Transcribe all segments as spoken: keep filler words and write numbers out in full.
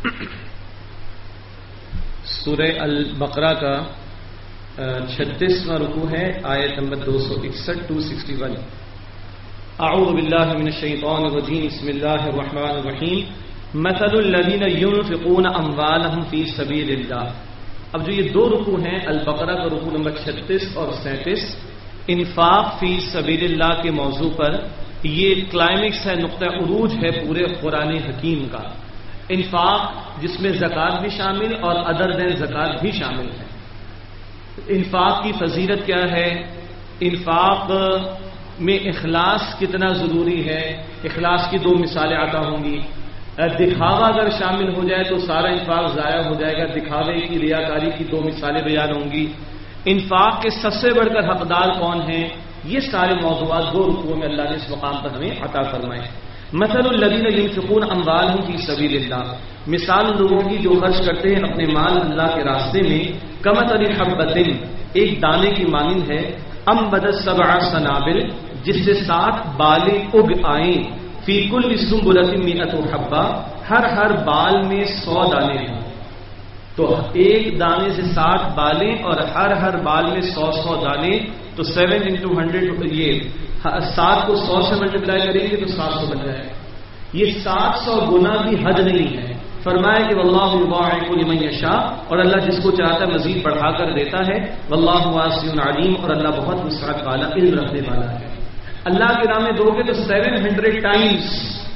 سورہ البقرہ کا چھتیسواں رکوع ہے، آیت نمبر دو سو اکسٹھ ٹو سکسٹی ون۔ اعوذ باللہ من الشیطان الرجیم، بسم اللہ الرحمن الرحیم۔ مثل الذین ينفقون اموالهم فی سبیل اللہ۔ اب جو یہ دو رکوع ہیں، البقرہ کا رکوع نمبر چھتیس اور سینتیس، انفاق فی سبیل اللہ کے موضوع پر، یہ کلائمیکس ہے، نقطہ عروج ہے پورے قرآن حکیم کا۔ انفاق جس میں زکوٰۃ بھی شامل اور ادر دین زکوٰۃ بھی شامل ہے۔ انفاق کی فضیلت کیا ہے، انفاق میں اخلاص کتنا ضروری ہے، اخلاص کی دو مثالیں عطا ہوں گی۔ دکھاوا اگر شامل ہو جائے تو سارا انفاق ضائع ہو جائے گا، دکھاوے کی، ریاکاری کی دو مثالیں بیان ہوں گی۔ انفاق کے سب سے بڑھ کر حقدار کون ہیں، یہ سارے موضوعات دو رکوعوں میں اللہ نے اس مقام پر ہمیں عطا فرمائے۔ مثل الذین ينفقون اموالهم فی سبیل اللہ، مثال لوگوں کی جو خرچ کرتے ہیں اپنے مال اللہ کے راستے میں، کمثل حبۃ، ایک دانے کی مانند ہے، انبتت سبع سنابل، جس سے سات بالیں اگ آئیں، فی کل سنبلۃ مئۃ حبہ، ہر ہر بال میں سو دانے ہیں۔ تو ایک دانے سے سات بالیں اور ہر ہر بال میں سو سو دانے، تو سیون انٹو ہنڈریڈ، یہ سات کو سو سے ملٹیپلائی کریں گے تو سات سو بن جائے گا۔ یہ سات سو گنا بھی حد نہیں ہے۔ فرمایا کہ واللہ یضاعف لمن یشاء، اور اللہ جس کو چاہتا ہے مزید بڑھا کر دیتا ہے، واللہ واسع علیم، اور اللہ بہت وسعت والا، علم رکھنے والا ہے۔ اللہ کے راہ میں دو گے تو سیون ہنڈریڈ ٹائمس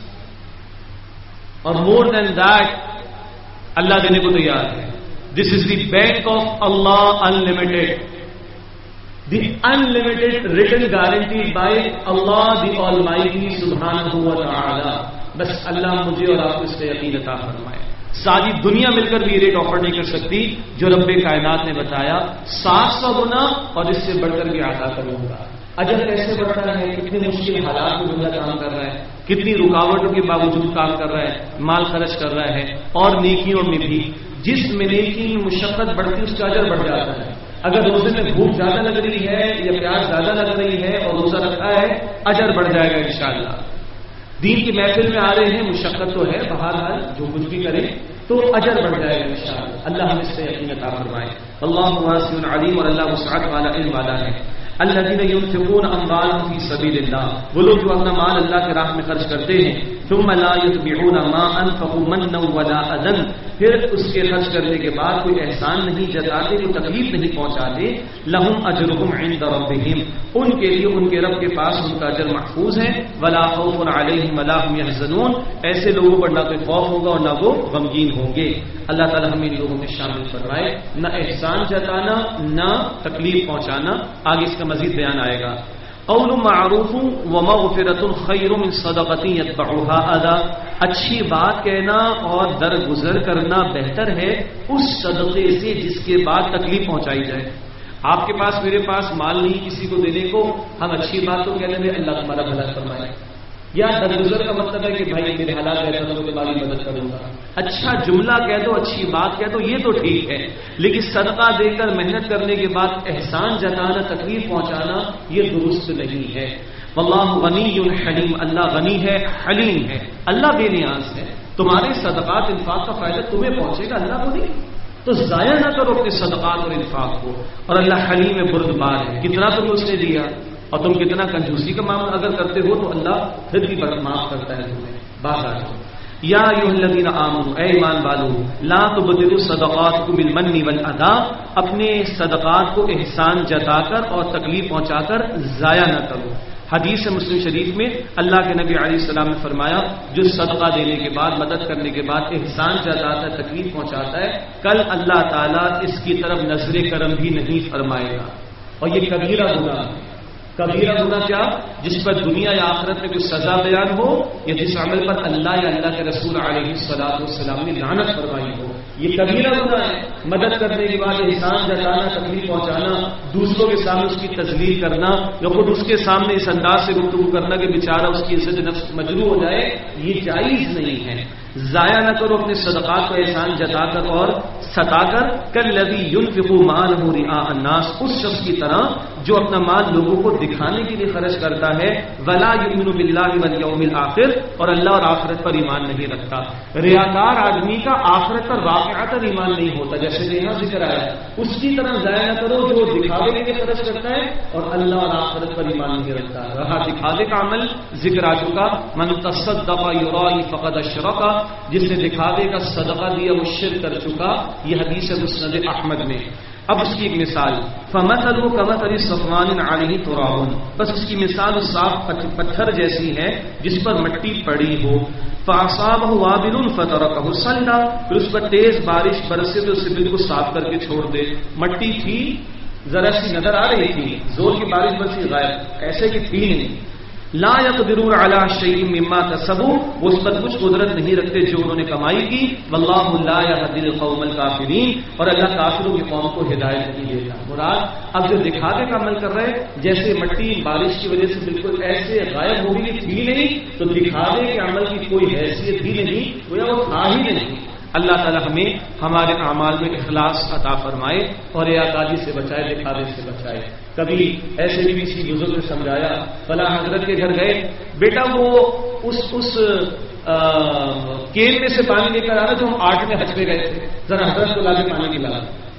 اور مور دین دیٹ اللہ دینے کو تیار ہے۔ This is the bank of اللہ unlimited, the unlimited written guaranteed by اللہ دی آلمائٹی سبحانہ و تعالی۔ بس اللہ مجھے اور آپ کو اس کا یقین عطا فرمائے۔ ساری دنیا مل کر بھی یہ ریٹ آفر نہیں کر سکتی جو رب کائنات نے بتایا، سات سو گنا اور اس سے بڑھ کر بھی عطا کروں گا۔ اجر کیسے بڑھتا ہے، کتنے مشکل حالات میں بندہ کام کر رہا ہے، کتنی رکاوٹوں کے باوجود کام کر رہا ہے، مال خرچ کر رہا ہے، اور نیکیوں میں بھی جس میں نیکی میں مشقت بڑھتی ہے اس کا اجر بڑھ جاتا ہے۔ اگر روزے میں بھوک زیادہ لگ رہی ہے یا پیاس زیادہ لگ رہی ہے اور روزہ رکھا ہے، اجر بڑھ جائے گا انشاءاللہ۔ دین کی محفل میں آ رہے ہیں، مشقت تو ہے، بہرحال جو کچھ بھی کریں تو اجر بڑھ جائے گا انشاءاللہ۔ اللہ ہم اس سے یقین عطا فرمائے۔ اللہ واسع علیم، اور اللہ وسعت والا، علم والا ہے۔ الذین ينفقون اموالهم فی سبیل اللہ، وہ لوگ جو اپنا مال اللہ کے راہ میں خرچ کرتے ہیں، ثم لا يتبعون ما انفقوا منا ولا اذى، پھر اس کے خرچ کرنے کے بعد کوئی احسان نہیں جتاتے، کوئی تکلیف نہیں پہنچاتے، لهم اجرهم عند ربهم، ان کے لیے ان کے رب کے پاس ان کا اجر محفوظ ہے، ولا خوف علیہم ولا هم يحزنون، ایسے لوگوں پر نہ کوئی خوف ہوگا اور نہ وہ غمگین ہوں گے۔ اللہ تعالی ہمیں ان لوگوں میں شامل فرمائے، نہ احسان جتانا نہ تکلیف پہنچانا۔ آگے اس کا مزید بیان آئے گا۔ قول معروف ومغفرۃ خیر من صدقۃ یتبعها اذى، اچھی بات کہنا اور درگزر کرنا بہتر ہے اس صدقے سے جس کے بعد تکلیف پہنچائی جائے۔ آپ کے پاس میرے پاس مال نہیں کسی کو دینے کو، ہم اچھی بات تو کہنے میں اللہ تمہارا بھلا فرمائے، یا درگزر کا مطلب ہے کہ بھائی میرے حالات ایسا تو تمہاری مدد کروں گا، اچھا جملہ کہہ دو، اچھی بات کہہ دو، یہ تو ٹھیک ہے، لیکن صدقہ دے کر محنت کرنے کے بعد احسان جتانا، تکلیف پہنچانا، یہ درست نہیں ہے۔ واللہ غنی حلیم، اللہ غنی ہے، حلیم ہے، اللہ بے نیاز ہے۔ تمہارے صدقات انفاق کا فائدہ تمہیں پہنچے گا، اللہ کو نہیں، تو ضائع نہ کرو اپنے صدقات اور انفاق کو۔ اور اللہ حلیم بردبار ہے، کتنا تمہیں اس نے دیا اور تم کتنا کنجوسی کا معاملہ اگر کرتے ہو تو اللہ پھر بھی بڑا معاف کرتا ہے تمہیں۔ بات آ جاؤ، یا ایھا الذین آمنوا، اے ایمان والو، لا تبطلوا صدقاتکم بالمن والأذى، اپنے صدقات کو احسان جتا کر اور تکلیف پہنچا کر ضائع نہ کرو۔ حدیث مسلم شریف میں اللہ کے نبی علیہ السلام نے فرمایا، جو صدقہ دینے کے بعد، مدد کرنے کے بعد احسان جتاتا ہے، تکلیف پہنچاتا ہے، کل اللہ تعالیٰ اس کی طرف نظر کرم بھی نہیں فرمائے گا۔ اور یہ کبیرہ گناہ ہے۔ کبیرہ گناہ کیا؟ جس پر دنیا یا آخرت میں کوئی سزا بیان ہو، یا جس عمل پر اللہ یا اللہ کے رسول علیہ الصلوۃ والسلام نے لعنت فرمائی ہو، یہ کبیرہ گناہ ہے۔ مدد کرنے کے بعد احسان جتانا، تکلیف پہنچانا، دوسروں کے سامنے اس کی تذلیل کرنا، یا خود اس کے سامنے اس انداز سے گفتگو کرنا کہ بیچارہ اس کی عزت نفس مجروح ہو جائے، یہ جائز نہیں ہے۔ ضائع نہ کرو اپنے صدقات کو احسان جتا کر اور ستا کر، کالذی ينفق مالہ رئاء الناس، اس شخص کی طرح جو اپنا مال لوگوں کو دکھانے کے لیے خرچ کرتا ہے، ولا یؤمن باللہ والیوم الآخر، اور اللہ اور آخرت پر ایمان نہیں رکھتا۔ ریاکار آدمی کا آخرت پر واقعتا ایمان نہیں ہوتا، جیسے یہاں ذکر آیا اس کی طرح ضائع نہ کرو جو دکھاوے کے لیے خرچ کرتا ہے اور اللہ اور آخرت پر ایمان نہیں رکھتا۔ رہا دکھاوے کا عمل ذکر آ چکا، من تصدق یرائی فقد اشرک، جس نے دکھاوے کا صدقہ دیا وہ شرک کر چکا، یہ حدیث ہے مسند احمد میں۔ اب اس کی ایک مثال، فمثلہ کمثل صفوان علیہ تراب، بس اس کی مثال اس صاف پتھر جیسی ہے جس پر مٹی پڑی ہو، فاصابہ وابل فترکہ صلدا، پھر اس پر تیز بارش برسے تو اسے بالکل صاف کر کے چھوڑ دے۔ مٹی تھی ذرا سی نظر آ رہی تھی، زور کی بارش برسی غائب، ایسے کی تھی نہیں۔ لا يقدرون على شيء مما كسبوا، وہ اس پر کچھ قدرت نہیں رکھتے جو انہوں نے کمائی کی، واللہ لا يهدي القوم الكافرین، اور اللہ کافروں کی قوم کو ہدایت نہیں دیتا۔ مراد اب جو دکھاوے کا عمل کر رہے جیسے مٹی بارش کی وجہ سے بالکل ایسے غائب ہو گئی تھی نہیں، تو دکھاوے کے عمل کی کوئی حیثیت بھی نہیں، وہ تھا ہی نہیں۔ اللہ تعالی ہمیں ہمارے اعمال میں اخلاص عطا فرمائے اور ریاکاری سے بچائے، دکھاوے سے بچائے۔ کبھی ایسے بھی کسی بزرگ نے سمجھایا، فلاں حضرت کے گھر گئے، بیٹا وہ اس اس کیل میں سے پانی لے کر آ رہا جو ہم آٹھ میں حج پہ گئے تھے، ذرا حضرت کو لا کے پانی پلا۔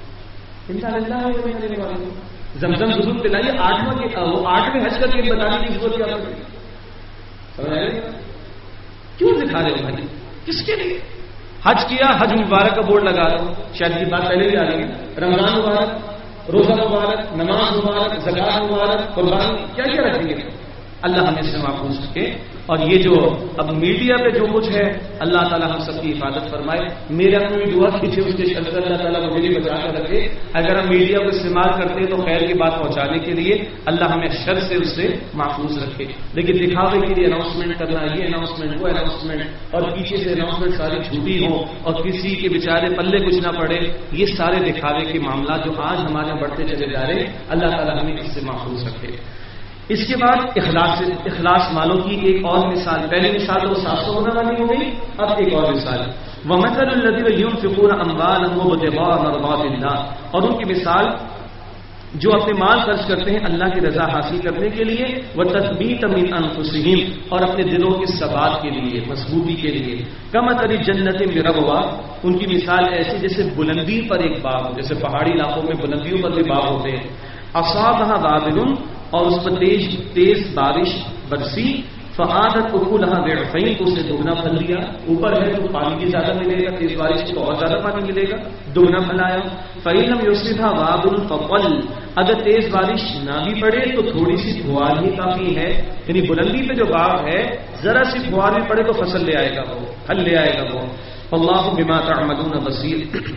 زمزم ضرور پلائیے، آٹھواں وہ آٹھویں حج کا کیل بتانے کی ضرورت کیا پڑتی؟ کیوں دکھا رہے ہو بھائی؟ کس کے لیے؟ حج کیا، حج مبارک کا بورڈ لگا دو، شاید کی بات پہلے بھی آ رہی ہے، رمضان مبارک، روزہ مبارک، نماز مبارک، زکات مبارک، قربانی، کیا کیا رکھیں گے؟ اللہ ہمیں سے محفوظ رکھے۔ اور یہ جو اب میڈیا پہ جو کچھ ہے، اللہ تعالیٰ ہم سب کی حفاظت فرمائے۔ میرے اپنی دعا کھینچے اس کے شرط اللہ تعالیٰ مجھے بھی بچا کر رکھے۔ اگر ہم میڈیا کو استعمال کرتے ہیں تو خیر کی بات پہنچانے کے لیے، اللہ ہمیں شر سے اس سے محفوظ رکھے۔ لیکن دکھاوے کے لیے اناؤنسمنٹ کرنا، یہ اناؤنسمنٹ وہ اناؤنسمنٹ، اور پیچھے سے اناؤنسمنٹ ساری جھوٹی ہو اور کسی کے بیچارے پلے کچھ نہ پڑے، یہ سارے دکھاوے کے معاملات جو آج ہمارے بڑھتے چلے جا رہے ہیں، اللہ تعالیٰ ہمیں اس سے محفوظ رکھے۔ اس کے بعد اخلاص اخلاص والوں کی ایک اور مثال، پہلی مثال تو صاف سو ہونے والی ہو گئی، اب ایک اور مثال، وَمَثَلُ الَّذِينَ يُنْفِقُونَ أَمْوَالَهُمْ ابْتِغَاءَ مَرْضَاتِ اللَّهِ، اور ان کی مثال جو اپنے مال خرچ کرتے ہیں اللہ کی رضا حاصل کرنے کے لیے، وَتَثْبِيتًا مِنْ أَنفُسِهِمْ، اور اپنے دلوں کے ثبات کے لیے، مضبوطی کے لیے، كَمَثَلِ جَنَّةٍ بِرَبْوَةٍ، ان کی مثال ایسی جیسے بلندی پر ایک باغ، جیسے پہاڑی علاقوں میں بلندیوں پر بھی باغ ہوتے ہیں، أَصَابَهَا وَابِلٌ، اور اس پر تیز تیز بارش برسی، فعادت اکولها ضعفین، تو اس نے دگنا پھل لیا، اوپر ہے تو پانی بھی زیادہ ملے گا، تیز بارش کو اور زیادہ پانی ملے گا، دگنا پھل آیا۔ فإن لم يصبها وابل فطل، اگر تیز بارش نہ بھی پڑے تو تھوڑی سی پھوار ہی کافی ہے، یعنی بلندی پہ جو باغ ہے ذرا سی پھوار بھی پڑے تو فصل لے آئے گا، وہ پھل لے آئے گا وہ۔ واللہ بما تعملون بصیر،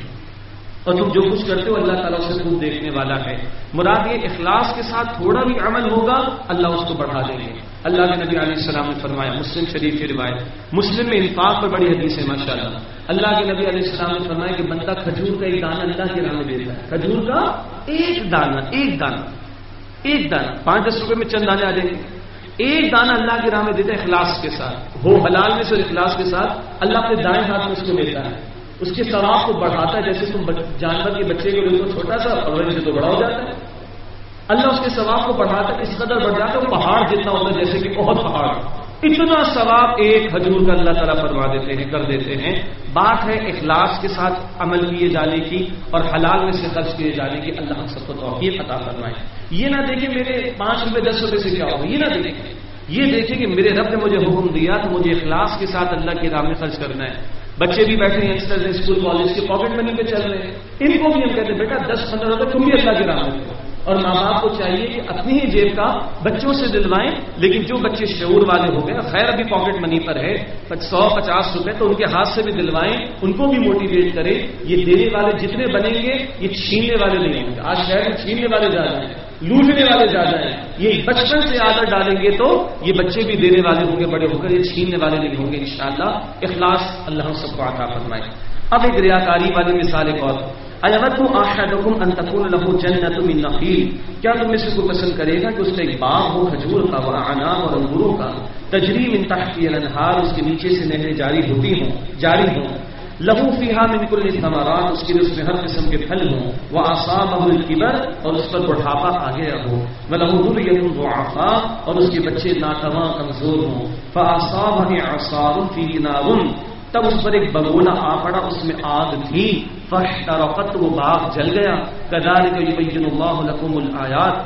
اور تم جو کچھ کرتے ہو اللہ تعالیٰ اسے خوب دیکھنے والا ہے۔ مراد یہ اخلاص کے ساتھ تھوڑا بھی عمل ہوگا اللہ اس کو بڑھا دیں گے۔ اللہ کے نبی علیہ السلام نے فرمایا، مسلم شریف کی روایت، مسلم میں انفاق پر بڑی حدیث ہے ماشاءاللہ، اللہ کے نبی علیہ السلام نے فرمایا کہ بندہ کھجور کا ایک دانہ اللہ کی راہ میں دیتا ہے، کھجور کا ایک دانہ ایک دانہ ایک دانہ پانچ دس روپے میں چند دانے آ جائیں گے، ایک دانہ اللہ کی راہ میں دیتا ہے اخلاص کے ساتھ، ہو حلال میں سے اخلاص کے ساتھ، اللہ اپنے دائیں ہاتھ میں اس کو لیتا ہے، اس کے ثواب کو بڑھاتا ہے، جیسے تم جانور کے بچے کو لے تو چھوٹا سا اور سے تو بڑا ہو جاتا ہے، اللہ اس کے ثواب کو بڑھاتا ہے، اس قدر بڑھ جاتا ہے وہ پہاڑ جتنا ہوتا ہے، جیسے کہ بہت پہاڑ، اتنا ثواب ایک کھجور کا اللہ تعالیٰ فرما دیتے ہیں، کر دیتے ہیں۔ بات ہے اخلاص کے ساتھ عمل کیے جانے کی اور حلال میں سے خرچ کیے جانے کی، اللہ ہم سب کو توفیق عطا فرمائے۔ یہ نہ دیکھیں میرے پانچ روپے دس روپے سے کیا ہوگا، یہ نہ دیکھیں، یہ دیکھیں کہ میرے رب نے مجھے حکم دیا تو مجھے اخلاص کے ساتھ اللہ کی راہ میں خرچ کرنا ہے۔ بچے بھی بیٹھے ہیں اسکول کالج کے پاکٹ منی پہ چل رہے ہیں، ان کو بھی ہم کہتے ہیں بیٹا دس پندرہ روپے تم بھی اللہ کی راہ میں، اور ماں باپ کو چاہیے کہ اپنی ہی جیب کا بچوں سے دلوائیں، لیکن جو بچے شعور والے ہو گئے، خیر ابھی پاکٹ منی پر ہے سو پچاس روپے تو ان کے ہاتھ سے بھی دلوائیں، ان کو بھی موٹیویٹ کریں۔ یہ دینے والے جتنے بنیں گے یہ چھیننے والے نہیں ہوں گے، آج شہر میں چھیننے والے زیادہ ہیں، لوٹنے والے زیادہ ہیں، یہ بچپن سے عادت ڈالیں گے تو یہ بچے بھی دینے والے ہوں گے، بڑے ہو کر یہ چھیننے والے نہیں ہوں گے انشاءاللہ۔ اخلاص اللہ ہم سب کو عطا فرمائے۔ اب ایک ریاکاری والی مثال ایک اور، اَيَوَدُّ أَحَدُكُمْ أَن تَكُونَ لَهُ جَنَّةٌ مِّن نَخِيلٍ، کیا تم میں سے کوئی پسند کرے گا کہ اس کا ایک باغ ہو کھجور کا، وَأَعْنَابٍ اور انگوروں کا، تجری من تحتها الانہار، اس کے نیچے سے نہریں جاری ہوتی ہوں جاری ہوں، لہو فیہا من کل الثمرات، اس کے لیے اس میں ہر قسم کے پھل ہوں، وَأَصَابَهُ الْكِبَرُ اور اس پر بڑھاپا آ گیا ہو، وَلَهُ ذُرِّيَّةٌ ضُعَفَاء اور اس کے بچے ناتواں کمزور ہوں، فَأَصَابَهُ إِعْصَارٌ فِيهِ نَارٌ تب اس پر ایک بگولا آ پڑا، اس میں آگ تھی، فاحترقت وہ باغ جل گیا، كَذَلِكَ يُبَيِّنُ اللَّهُ لَكُمُ الْآيَاتِ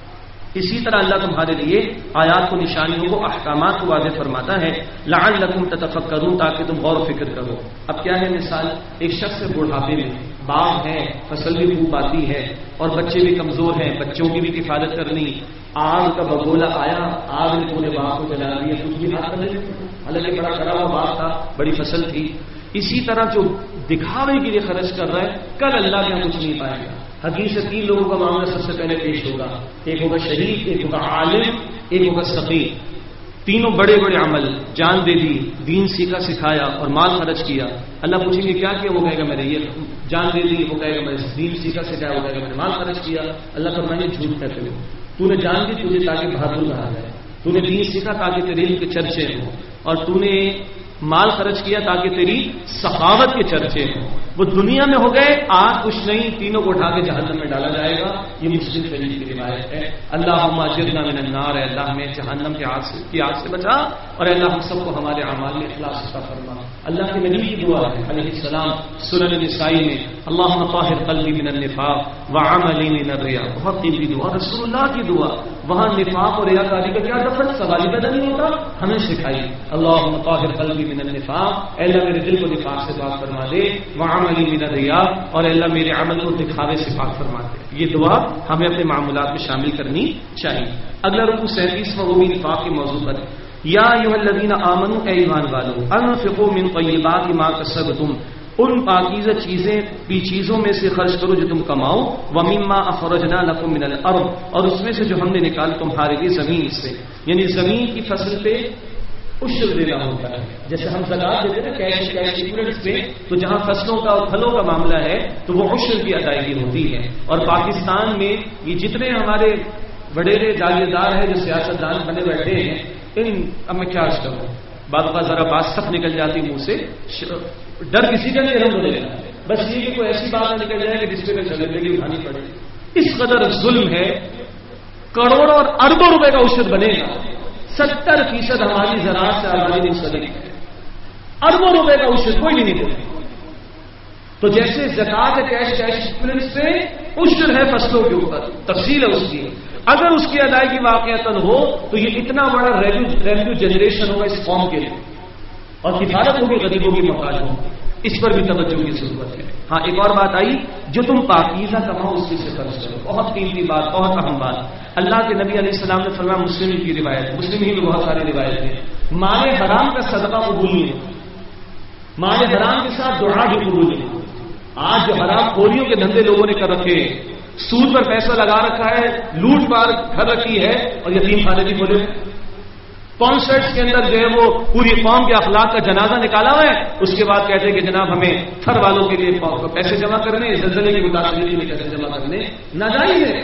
اسی طرح اللہ تمہارے لیے آیات کو، نشانیوں کو، احکامات کو واضح فرماتا ہے، لعلکم تتفکرون تاکہ تم غور و فکر کرو۔ اب کیا ہے مثال، ایک شخص سے بڑھاپے میں، باغ ہے، فصل بھی خوب آتی ہے اور بچے بھی کمزور ہیں، بچوں کی بھی کفالت کرنی، آگ کا بگولا آیا، آگ نے پورے باغ کو جلا دیا، کچھ بھی ہاتھ نہیں، حالانکہ بڑا کڑا ہوا باغ تھا، بڑی فصل تھی۔ اسی طرح جو دکھاوے کے لیے خرچ کر رہا ہے، کل اللہ کے یہاں کچھ نہیں پائے گا۔ حدیث سے تین لوگوں کا معاملہ سب سے پہلے پیش ہوگا، ایک ہوگا شریف، ایک ہوگا عالم، ایک ہوگا سقی۔ تینوں بڑے بڑے عمل، جان دے دی، دین سیکھا سکھایا اور مال خرچ کیا، اللہ پوچھیں گے کیا کیا، وہ کہے گا میں نے یہ جان دے دی، وہ کہے گا میں نے دین سیکھا سکھایا، وہ کہے گا میں نے مال خرچ کیا۔ اللہ فرمائیں گے جھوٹ کہتے ہو، تو نے جان دی تجھے تاکہ بہادر رہا جائے، تو نے دین سیکھا تاکہ تیرے علم کے چرچے ہوں، اور تو نے مال خرچ کیا تاکہ تیری سخاوت کے چرچے ہوں۔ وہ دنیا میں ہو گئے، آج کچھ نہیں، تینوں کو اٹھا کے جہنم میں ڈالا جائے گا۔ یہ مسلم شریف کی روایت ہے۔ اللہم اجرنا من النار، اے اللہ ہمیں جہنم کے آگ سے کی آگ سے بچا، اور اے اللہ ہم سب کو ہمارے اعمال میں اخلاص عطا فرما۔ اللہ کے نبی کی دعا ہے علیہ السلام، سنن نسائی میں، اللہم طاہر قلبی من النفاق وعملی من الریا، بہت قیمتی دعا، رسول اللہ کی دعا۔ وہاں نفاق اور ریاکاری کا کیا دخل، سوال ہی پیدا نہیں ہوتا، ہمیں سکھائی۔ اللہم طاہر قلبی من النفاق، اے اللہ میرے دل کو نفاق سے پاک فرما دے، وعملی من الریا، اور اے اللہ میرے عمل کو دکھاوے سے پاک فرما دے۔ یہ دعا ہمیں اپنے معاملات میں شامل کرنی چاہیے۔ اگلا رکوع سینتیسواں، وہ بھی نفاق کے موضوع پر۔ یا ایھا الذین آمنوا، اے ایمان والو، انفقوا من طیبات ما کسبتم، ان پاکیزہ چیزیں بھی چیزوں میں سے خرچ کرو جو تم کماؤ، ومما اخرجنا لکم من الارض، اور اس میں سے جو ہم نے نکال تمہارے لیے زمین سے، یعنی زمین کی فصل پہ عشر دینا ہوتا ہے۔ جیسے ہم زکات دیتے ہیں کیش کیش ایکویولنٹس پہ، تو جہاں فصلوں کا اور پھلوں کا معاملہ ہے تو وہ عشر کی ادائیگی ہوتی ہے۔ اور پاکستان میں یہ جتنے ہمارے وڈیرے جاگیردار ہیں جو سیاست دان بنے بیٹھے ہیں، ان اب میں کیا عرض کروں، بعد کا ذرا بات سخت نکل جاتی منہ سے، ڈر کسی کا نہیں الحمد للہ، بس یہ کہ کوئی ایسی بات نہ نکل جائے کہ جس پہ زندگی اٹھانی پڑے۔ اس قدر ظلم ہے، کروڑوں اور اربوں روپے کا عشر بنے گا، ستر فیصد ہماری زراعت سے آبادی منسلک ہے، اربوں روپے کا عشر کوئی بھی نہیں دے۔ تو جیسے زکات ہے کیش کیش ایکویولنٹ سے، عشر ہے فصلوں کے اوپر، تفصیل ہے اس کی، اگر اس کی ادائیگی واقعتاً ہو تو یہ اتنا بڑا ریونیو جنریشن ہوگا اس قوم کے لیے، اور کفالت ہوگی غریبوں کی محتاجوں کی، اس پر بھی توجہ کی ضرورت ہے۔ ہاں ایک اور بات آئی، جو تم پاکیزہ کماؤ اس سے خرچ کرو، بہت قیمتی بات، بہت اہم بات۔ اللہ کے نبی علیہ السلام نے فرمایا، مسلم کی روایت، مسلم ہی میں بہت ساری روایت ہیں، مال حرام کا صدقہ قبول نہیں ہوتا، مال حرام کے ساتھ دعا بھی قبول نہیں ہوتا۔ آج جو حرام خوریوں کے دھندے لوگوں نے کر رکھے، سود پر پیسہ لگا رکھا ہے، لوٹ مار کر رکھی ہے، اور یتیم خانے بھی کھولے، کانسرٹس کے اندر جو ہے وہ پوری قوم کے اخلاق کا جنازہ نکالا ہوا ہے، اس کے بعد کہتے ہیں کہ جناب ہمیں تھر والوں کے لیے پیسے جمع کرنے، زلزلے کی متاثرین کے لیے پیسے جمع کرنے، ناجائز ہے۔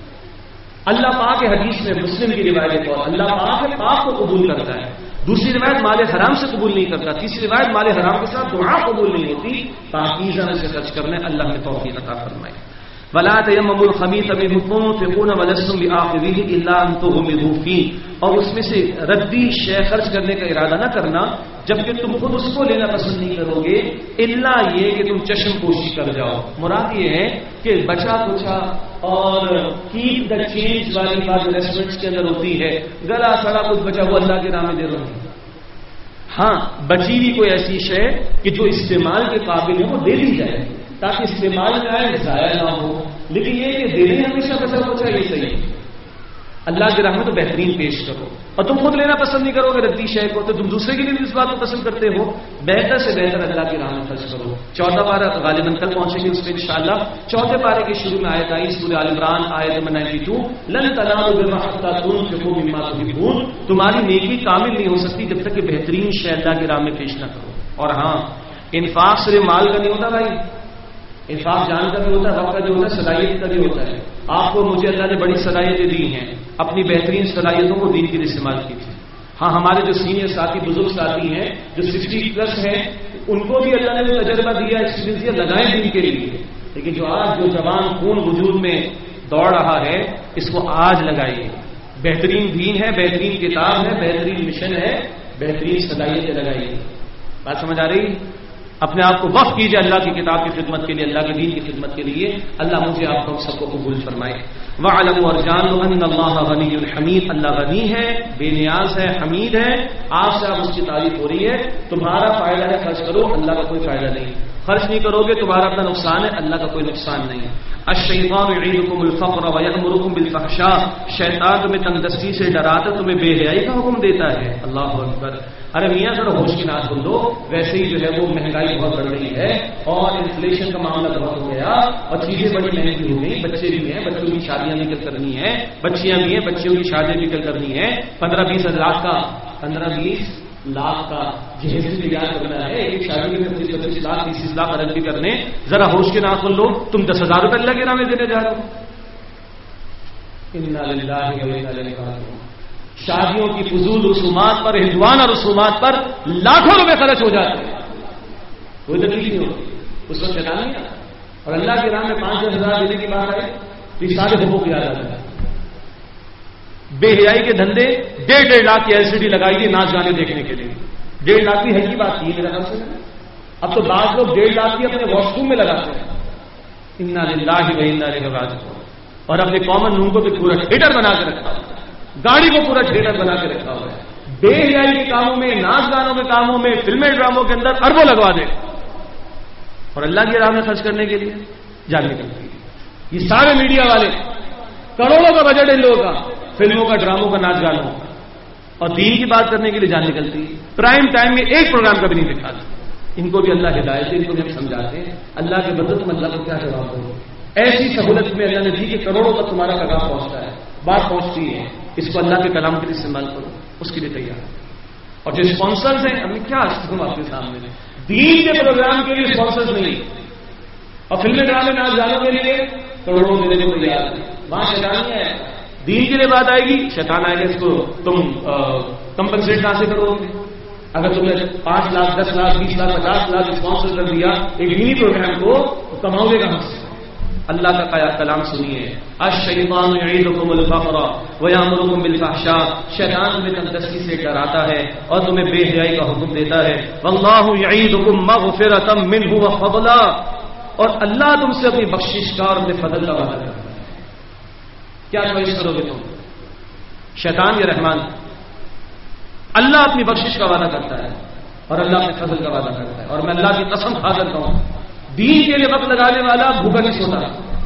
اللہ پاک کے حدیث میں، مسلم کی روایت اور اللہ پاک ہے پاک کو قبول کرتا ہے، دوسری روایت مال حرام سے قبول نہیں کرتا، تیسری روایت مال حرام کے ساتھ دعا قبول نہیں ہوتی، پاکیزہ سے خرچ کرنے اللہ نے توفیق عطا فرمائے۔ ولا تیمموا الخبیث منہ تنفقون ولستم بآخذیہ الا ان تغمضوا فیہ، اور اس میں سے ردی شے خرچ کرنے کا ارادہ نہ کرنا جبکہ تم خود اس کو لینا پسند نہیں کرو گے، الا یہ کہ تم چشم پوشی کر جاؤ۔ مراد یہ ہے کہ بچا کچا اور کیپ دا چینج والی بات ریسٹورینٹس کے اندر ہوتی ہے، گلا سڑا کچھ بچا وہ اللہ کے راہ میں دے رہے ہیں۔ ہاں بچی بھی کوئی ایسی شے کہ جو استعمال کے قابل ہے وہ دے دی جائے تاکہ استعمال کا ضائع نہ ہو، لیکن یہ کہ دینے ہمیشہ بچا کچا یہ صحیح، اللہ کی راہ میں تو بہترین پیش کرو، اور تم خود لینا پسند نہیں کرو گے ردی شے کو تو تم دوسرے کے لیے بھی اس بات کو پسند کرتے ہو، بہتر سے بہتر اللہ کی راہ میں خرچ کرو۔ چودہ پارہ غالباً کل پہنچیں گے اس پہ انشاءاللہ۔ چوتھے پارے کے شروع میں آیت آئی سورہ آل عمران آیت نمبر بانوے، لن تنالوا البر حتى تنفقوا مما تحبون، تمہاری نیکی کامل نہیں ہو سکتی جب تک کہ بہترین شے اللہ کی راہ میں پیش نہ کرو۔ اور ہاں انفاق صرف مال کا نہیں ہوتا بھائی، انفاق جان کا بھی ہوتا ہے، وقت کا جو ہوتا ہے، صلاحیت کا بھی ہوتا ہے. آپ کو مجھے اللہ نے بڑی صلاحیتیں دی ہیں، اپنی بہترین صلاحیتوں کو دین کے لیے استعمال کیجیے. ہاں ہمارے جو سینئر ساتھی بزرگ ساتھی ہیں جو سکسٹی پلس ہیں ان کو بھی اللہ نے تجربہ دیا، ایکسپیرینس دیا، لگائیں دین کے لیے. لیکن جو آج جو جوان خون وجود میں دوڑ رہا ہے اس کو آج لگائیے. بہترین دین ہے، بہترین کتاب ہے، بہترین مشن ہے، بہترین صلاحیتیں لگائیے. بات سمجھ آ رہی؟ اپنے آپ کو وقف کیجیے اللہ کی کتاب کی خدمت کے لیے، اللہ کے دین کی خدمت کے لیے. اللہ مجھے آپ کو سب کو قبول فرمائے. وَاعْلَمُوا اور جان لو ان اللہ غنی حمید، اللہ غنی ہے، بے نیاز ہے، حمید ہے. آپ سے آپ اس کی تعریف ہو رہی ہے. تمہارا فائدہ ہے خرچ کرو، اللہ کا کوئی فائدہ نہیں. خرچ نہیں کرو گے تمہارا اپنا نقصان ہے، اللہ کا کوئی نقصان نہیں. الشیطان یعیدکم الفقر ویأمرکم بالفحشاء، شیطان تمہیں تنگدستی سے ڈراتا، تمہیں بے حیائی کا حکم دیتا ہے. اللہ اکبر. ارے میاں ذرا ہوش کی ناز بن دو. ویسے ہی جو ہے وہ مہنگائی بہت بڑھ رہی ہے اور انفلیشن کا معاملہ بہت ہو گیا اور چیزیں بڑی مہنگی ہو گئی. بچے بھی ہیں، بچوں کی شادیاں بھی کل کرنی ہیں، بچیاں بھی ہیں، بچیوں کی شادیاں بھی کل کرنی ہیں. پندرہ بیس لاکھ کا پندرہ بیس لاکھ کا جہیز بھی تیار کرنا ہے. ایک شادی میں پچیس پچیس لاکھ تیس لاکھ ارد بھی کرنے. ذرا ہوش کے ناز سن لو. تم دس ہزار روپے اللہ کے نام میں دینے جا رہے ہو. انا للہ و انا الیہ راجعون. شادیوں کی فضول رسومات پر، ہندوانہ رسومات پر لاکھوں روپے خرچ ہو جاتے ہیں. کوئی تکلیف نہیں ہوتی اس وقت شیطان نہیں آتا. اور اللہ کے نام میں پانچ دس ہزار دینے کی بات ہے تو یہ سارے حقوق یاد آ جاتا ہے. بے حیائی کے دھندے. ڈیڑھ ڈیڑھ لاکھ کی ایل سی ڈی لگائی گی ناچ گانے دیکھنے کے لیے. ڈیڑھ لاکھ کی ہے کی بات کی میرا خیال سے. اب تو بعض لوگ ڈیڑھ لاکھ کی اپنے واش روم میں لگاتے ہیں. انا للہ و انا الیہ راجعون. اور اپنے کامن روم کو بھی پورا تھیٹر بنا کے رکھا ہوا ہے، گاڑی کو پورا تھیٹر بنا کے رکھا ہوا ہے. بے حیائی کے کاموں میں، ناچ گانوں کے کاموں میں، فلمیں ڈراموں کے اندر اربوں لگوا دے اور اللہ کی راہ میں خرچ کرنے کے لیے جان نکلتی ہے. یہ سارے میڈیا والے کروڑوں کا بجٹ ان لوگوں کا، فلموں کا، ڈراموں کا، ناچ گانوں کا، اور دین کی بات کرنے کے لیے جان نکلتی ہے. پرائم ٹائم میں ایک پروگرام کبھی نہیں دکھاتے. ان کو بھی اللہ ہدایت ہے، ان کو بھی ہم سمجھاتے ہیں. اللہ کے بدلے تم اللہ کو کیا جواب دو؟ ایسی سہولت میں اللہ نے دی کہ کروڑوں تک تمہارا پیغام پہنچتا ہے، بات پہنچتی ہے. اس کو اللہ کے کلام کے لیے استعمال کرو، اس کے لیے تیار. اور جو اسپانسرز ہیں ہم نے کیا ہوں آپ کے سامنے دین کے پروگرام کے لیے اسپانسرز نہیں، اور فلمیں ڈرامے ناچ گانوں کے لیے کروڑوں دینے کو تیار ہے. وہاں شیطان نہیں آئے. دین کے لیے بات آئے گی شیطان آئے گا. اس کو تم کمپنسیٹ کہاں سے کرو گے؟ اگر تم نے پانچ لاکھ دس لاکھ بیس لاکھ پچاس لاکھ اسپانسر کر دیا ایک دینی پروگرام کو، کماؤ گے کہاں سے؟ اللہ کا کلام سنیے. الشیطان یعیدکم الفقر ویامرکم بالفحشاء، شیطان تمہیں تنگدستی سے ڈراتا ہے اور تمہیں بے حیائی کا حکم دیتا ہے. واللہ یعیدکم مغفرۃ منہ وفضلا، اور اللہ تم سے اپنی بخشش کا اور اپنے فضل کا وعدہ کرتا ہے. کیا چوائس کرو گے تم، شیطان یا رحمان؟ اللہ اپنی بخشش کا وعدہ کرتا ہے اور اللہ اپنے فضل کا وعدہ کرتا ہے. اور میں اللہ کی قسم کھا کرتا ہوں دین کے لیے وقت لگانے والا بھوکا نہیں سوتا.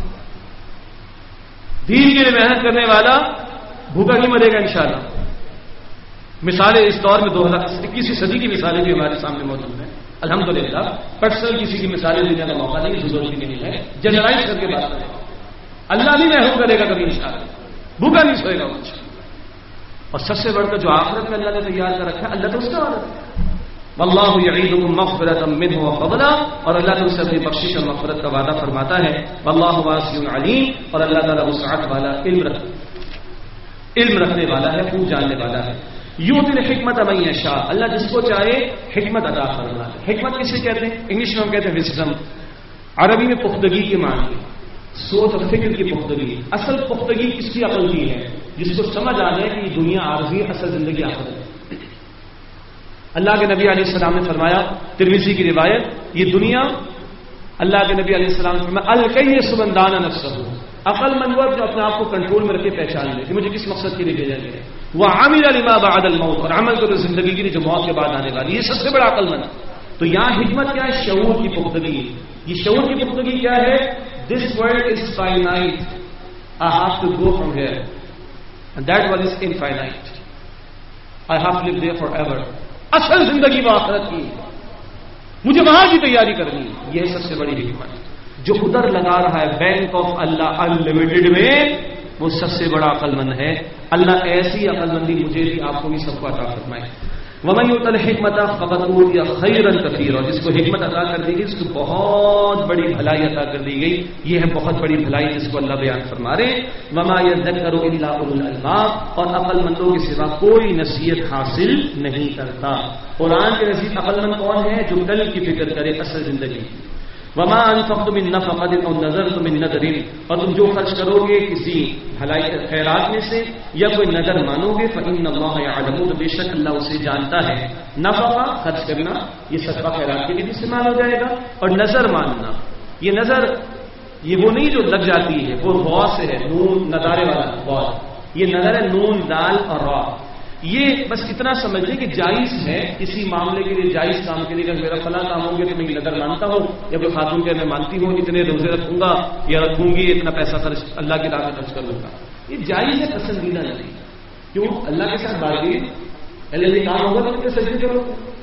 دین کے لیے محنت کرنے والا بھوکا نہیں مرے گا انشاءاللہ. مثالیں اس دور میں دو ہزار اکیسویں صدی کی مثالیں بھی ہمارے سامنے موجود ہیں الحمدللہ. پرسنل کسی کی مثالیں دینے کا موقع نہیں، ضرورت نہیں ہے. جنرلائز کر کے بات کریں. اللہ نہیں محروم کرے گا کبھی انشاءاللہ. بھوکا نہیں سوئے گا مجھ. اور سب سے بڑھ کر جو آخرت میں اللہ نے تیار کر رکھا ہے اللہ تو اس کا وعدہ ہے. واللہ یعیدکم مغفرۃ منہ وفضلا، اور اللہ تم سے اپنی بخشش اور مغفرت کا وعدہ فرماتا ہے. واللہ واسع علیم، اور اللہ تعالیٰ وسعت والا، علم رکھ علم رکھنے والا ہے، خوب جاننے والا ہے. یؤتی الحکمت من یشاء، اللہ جس کو چاہے حکمت عطا فرماتا ہے. حکمت کسے کہتے ہیں؟ انگلش میں ہم کہتے ہیں وزڈم. عربی میں پختگی کے معنی، سوچ اور فکر کی پختگی. اصل پختگی کس کی عقل کی ہے؟ جس کو سمجھ آ جائے کہ یہ دنیا عارضی ہے، اصل زندگی آخرت ہے. اللہ کے نبی علیہ السلام نے فرمایا، ترمذی کی روایت، یہ دنیا، اللہ کے نبی علیہ السلام نے فرمایا الکیس من دان نفسہ، عقل مند وہ جو اپنے آپ کو کنٹرول میں رکھے پہچان لے کہ مجھے کس مقصد کے لیے بھیجا گیا ہے. وہ عامل لما بعد الموت، اور عمل کرو زندگی کے لیے جو موت کے بعد آنے والی، یہ سب سے بڑا عقل مند. تو یہاں حکمت کیا ہے؟ شعور کی پختگی. یہ شعور کی پختگی کیا ہے؟ This world is finite, I have to go from here and that world is infinite, I have to live there forever ایور. اصل زندگی وہ آخرت کی، مجھے وہاں کی تیاری کرنی. یہ سب سے بڑی حکمت. جو ادھر لگا رہا ہے بینک آف اللہ انلمیٹڈ میں، وہ سب سے بڑا عقل مند ہے. اللہ ایسی عقل مندی مجھے بھی، آپ کو بھی، سب کو عطا فرمائے. وَمَن يُؤْتَ الْحِكْمَةَ فَقَدْ أُوتِيَ خَيْرًا كَثِيرًا، جس کو حکمت عطا کر دی گئی اس کو بہت بڑی بھلائی عطا کر دی گئی. یہ ہے بہت بڑی بھلائی جس کو اللہ بیان فرما رہے. وَمَا يَذَّكَّرُ إِلَّا أُولُو الْأَلْبَابِ، اور عقل مندوں کے سوا کوئی نصیحت حاصل نہیں کرتا. قرآن کے نصیحت عقل مند کون ہے؟ جو کل کی فکر کرے اصل زندگی. وما انفقتم من نفقۃ او نذرتم من نذر، اور تم جو خرچ کرو گے کسی بھلائی خیرات میں سے یا کوئی نذر مانو گے، فإن اللہ یعلم، تو بے شک اللہ اسے جانتا ہے. نفقہ خرچ کرنا یہ صدقہ خیرات کے لیے استعمال ہو جائے گا، اور نذر ماننا یہ نذر یہ وہ نہیں جو لگ جاتی ہے، وہ غوا سے ہے، نون نظارے والا غوا، یہ نظر ہے نون دال اور را. یہ بس اتنا سمجھ لیں کہ جائز ہے کسی معاملے کے لیے، جائز کام کے لیے. اگر میرا فلاں کام ہو گیا تو میں یہ نظر مانتا ہوں، یا کوئی خاتون کے میں مانتی ہوں اتنے روزے رکھوں گا یا رکھوں گی، اتنا پیسہ خرچ اللہ کی راہ میں خرچ کروں گا، یہ جائز ہے، پسندیدہ نہیں. کیوں؟ اللہ کے ساتھ بارگین اللہ کام ہوگا تو کیا سجدے کرو،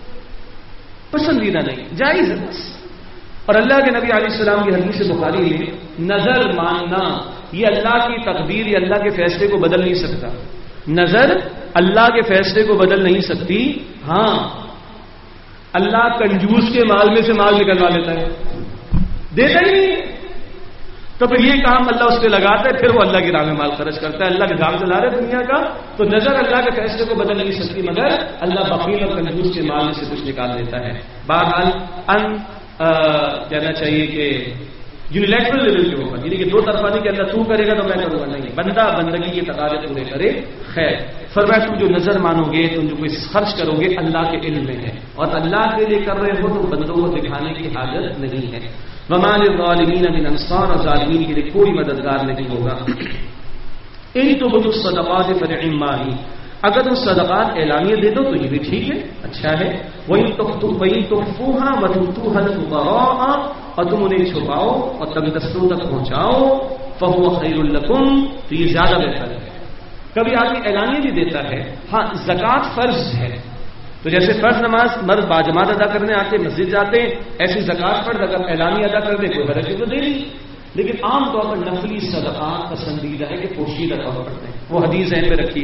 پسندیدہ نہیں، جائز ہے بس. اور اللہ کے نبی علیہ السلام کی حدیث بخاری میں نظر ماننا یہ اللہ کی تقدیر یا اللہ کے فیصلے کو بدل نہیں سکتا. نظر اللہ کے فیصلے کو بدل نہیں سکتی. ہاں اللہ کنجوس کے مال میں سے مال نکلوا لیتا ہے، دیتا ہی نہیں، تو پھر یہ کام اللہ اس پہ لگاتا ہے، پھر وہ اللہ کی راہ میں مال خرچ کرتا ہے. اللہ کے کام چلا رہے دنیا کا، تو نظر اللہ کے فیصلے کو بدل نہیں سکتی، مگر اللہ بخیل اور کنجوس کے مال میں سے کچھ نکال دیتا ہے. بہرحال ان کہنا چاہیے کہ یونیلیٹرل لیول کے اوپر، یعنی کہ دو طرفہ نہیں کہ اللہ تو کرے گا تو میں کروں گا، نہیں، بندہ بندگی کے تقاضے پورے کرے. خیر فرمایا تم جو نظر مانو گے، تم جو کوئی خرچ کرو گے اللہ کے علم میں ہے، اور اللہ کے لیے کر رہے ہو تو بندوں کو دکھانے کی حاجت نہیں ہے. وَمَا لِلظَّالِمِينَ مِنْ أَنصَارٍ، اور ظالمین کے لیے کوئی مددگار نہیں ہوگا. إِن تُبْدُوا الصَّدَقَاتِ فَنِعِمَّا هِيَ، اگر تم صدقات اعلانیہ دے دو تو یہ بھی ٹھیک ہے، اچھا ہے. وَإِن تُخْفُوهَا وَتُؤْتُوهَا الْفُقَرَاءَ، اور تم انہیں چھپاؤ اور تنگ دستوں تک پہنچاؤ، فَهُوَ خَيْرٌ لَكُمْ، تو یہ زیادہ بہتر ہے. کبھی آدمی اعلانیہ بھی دیتا ہے. ہاں زکوٰۃ فرض ہے، تو جیسے فرض نماز مرد باجماعت ادا کرنے آتے مسجد جاتے ہیں، ایسی زکوٰۃ فرض اگر اعلانیہ ادا کر دے کوئی حرج تو دے نہیں. لیکن عام طور پر نفلی صدقات پسندیدہ ہے کہ پوشیدہ طور پر پڑھتے ہیں. وہ حدیث ذہن میں رکھیے،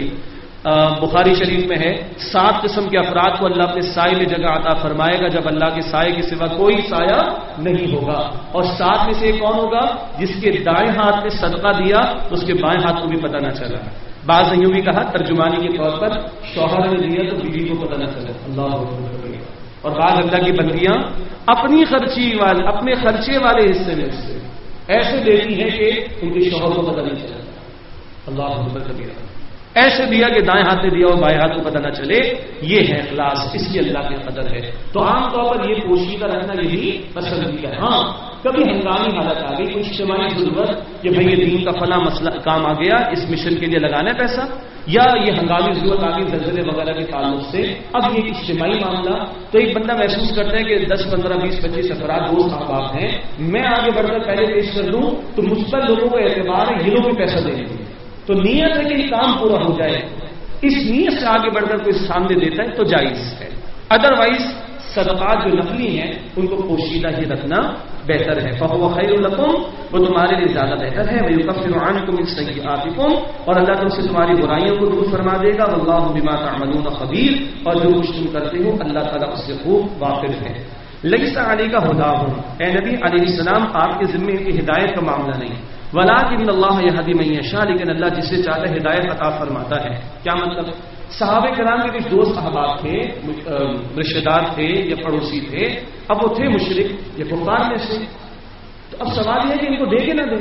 بخاری شریف میں ہے، سات قسم کے افراد کو اللہ اپنے سائے میں جگہ عطا فرمائے گا جب اللہ کے سائے کے سوا کوئی سایہ نہیں ہوگا. اور سات میں سے ایک کون ہوگا؟ جس کے دائیں ہاتھ میں صدقہ دیا تو اس کے بائیں ہاتھ کو بھی پتہ نہ چلا. بعض نے یوں بھی کہا ترجمانی کے طور پر شوہر نے دیا تو بیوی کو پتہ نہ چلا. اللہ اکبر. اور بعض اللہ کی بندیاں اپنی خرچی والے اپنے خرچے والے حصے میں سے ایسے دیتی ہیں کہ ان کے شوہر کو پتہ نہیں چلا. اللہ اکبر کبیرہ. ایسے دیا کہ دائیں ہاتھ نے دیا اور بائیں ہاتھ کو پتہ نہ چلے. یہ ہے اخلاص، اس کی اللہ کی قدر ہے. تو عام طور پر یہ پوشیدہ رکھنا یہی پسندیدہ ہے. ہاں کبھی ہنگامی حالت آ گئی، کوئی اجتماعی ضرورت کہ بھائی یہ دین کا فلاں مسئلہ کام آ گیا، اس مشن کے لیے لگانا ہے پیسہ، یا یہ ہنگامی ضرورت آ گئی زلزلے وغیرہ کے تعلق سے، اب یہ اجتماعی معاملہ، تو ایک بندہ محسوس کرتا ہے کہ دس پندرہ بیس پچیس افراد دوست احباب ہیں، میں آگے بڑھ کر پہلے پیش کر دوں تو مجھ پر لوگوں کو اعتبار ہے، یہ لوگ بھی پیسہ دیں گے، تو نیت ہے کہ یہ کام پورا ہو جائے. اس نیت سے آگے بڑھ کر کوئی سامنے دیتا ہے تو جائز ہے. ادروائز صدقات جو نفلی ہیں ان کو پوشیدہ ہی رکھنا بہتر ہے. فَهُوَ خَيْرٌ لَكُمْ، وہ تمہارے لیے زیادہ بہتر ہے. وَيُكَفِّرُ عَنْكُمْ مِنْ سَيِّئَاتِكُمْ، اور اللہ تم سے تمہاری برائیوں کو دور فرما دے گا. وَاللَّهُ بِمَا تَعْمَلُونَ خَبِيرٌ، اور جو کچھ تم کرتے ہو اللہ تعالیٰ اس سے خوب واقف ہے. لَيْسَ عَلَيْكَ هُدَاهُمْ، اے نبی علیہ السلام آپ کے ذمے کی ہدایت کا معاملہ نہیں. وَلَٰكِنَّ اللَّهَ يَهْدِي مَن يَشَاءُ، لیکن اللہ جسے چاہتا ہے ہدایت عطا فرماتا ہے. کیا مطلب؟ صحابہ کرام کے کچھ دوست احباب تھے، رشتہ دار تھے یا پڑوسی تھے، اب وہ تھے مشرک یا کفار میں سے، تو اب سوال یہ ہے کہ ان کو دے کے نہ دیں.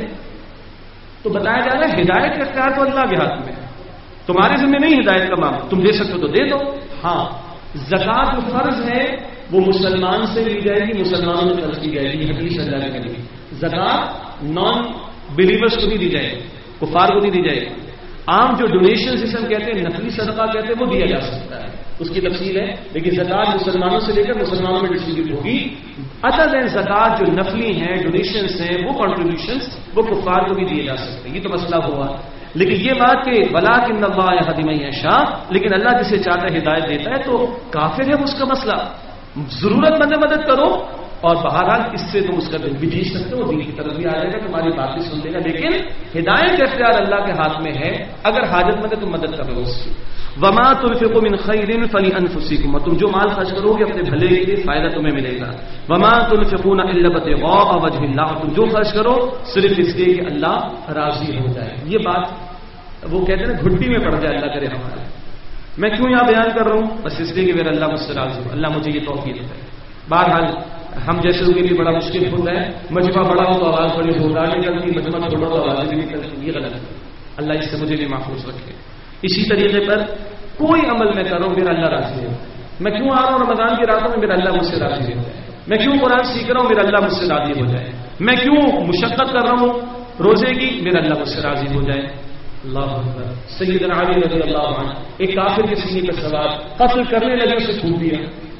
تو بتایا جا رہا ہے ہدایت کا اختیار تو اللہ کے ہاتھ میں ہے، تمہارے ذمہ نہیں ہدایت کا معاملہ، تم دے سکتے ہو تو دے دو. ہاں زکوٰۃ جو فرض ہے وہ مسلمان سے لی جائے گی، مسلمانوں میں خرچ کی جائے گی. حدیث اللہ کے نبی، زکوٰۃ نان بلیورس کو نہیں دی جائے گی، کفار کو نہیں دی جائے گی. عام جو ڈونیشن جسے ہم کہتے ہیں نفلی صدقہ کہتے ہیں وہ دیا جا سکتا ہے، اس کی تفصیل ہے، لیکن زکوٰۃ مسلمانوں سے لے کر مسلمانوں میں ڈسٹریبیوٹ ہوگی. ادر دین زکوٰۃ جو نفلی ہیں، ڈونیشنس ہیں، وہ کنٹریبیوشنس وہ کفار کو بھی دیے جا سکتے ہیں. یہ تو مسئلہ ہوا. لیکن یہ بات کہ وَلَٰكِنَّ اللَّهَ يَهْدِي مَن يَشَاءُ، لیکن اللہ جسے چاہتا ہے ہدایت دیتا ہے، تو کافر ہے اس کا مسئلہ. ضرورت مند مدد کرو، اور بہرحال اس سے تم اس کا دل بھی جیت سکتے ہو, دین کی طرف بھی آ جائے گا, تمہاری بات بھی سن لے گا, لیکن ہدایت اختیار اللہ کے ہاتھ میں ہے. اگر حاجت مند ہے تو مدد کرو اس کی. وما تنفقوا من خیر فلانفسکم, تم جو مال خرچ کرو گے اپنے بھلے کے لیے فائدہ تمہیں ملے گا. وما تنفقون الا ابتغاء وجه اللہ, تم جو خرچ کرو صرف اس لیے کہ اللہ راضی ہو جائے. یہ بات وہ کہتے ہیں نا گھٹی میں پڑ جائے, اللہ کرے ہمارے. میں کیوں یہاں بیان کر رہا ہوں؟ بس اس لیے کہ میرا اللہ مجھ سے راضی ہو, اللہ مجھے یہ توفیق دے. بہرحال ہم جیسے کے لیے بڑا مشکل ہوتا ہے, مجمع بڑا ہو تو آواز بڑی زوردار نکلتی, مجمع چھوٹا تو آواز بھی نکلتی, یہ غلط ہے. اللہ اس سے مجھے بھی محفوظ رکھے. اسی طریقے پر کوئی عمل میں کروں میرا اللہ راضی ہے. میں کیوں آ رہا ہوں رمضان کی راتوں میں, میرا اللہ مجھ سے راضی ہو جائے. میں کیوں قرآن سیکھ رہا ہوں, میرا اللہ مجھ سے راضی ہو جائے. میں کیوں مشقت کر رہا ہوں روزے کی, میرا اللہ مجھ سے راضی ہو جائے. اللہ اکبر. سیدنا علی رضی اللہ عنہ ایک کافر کے سینے پر سوار قتل کرنے لگے, اسے چھوڑ دیا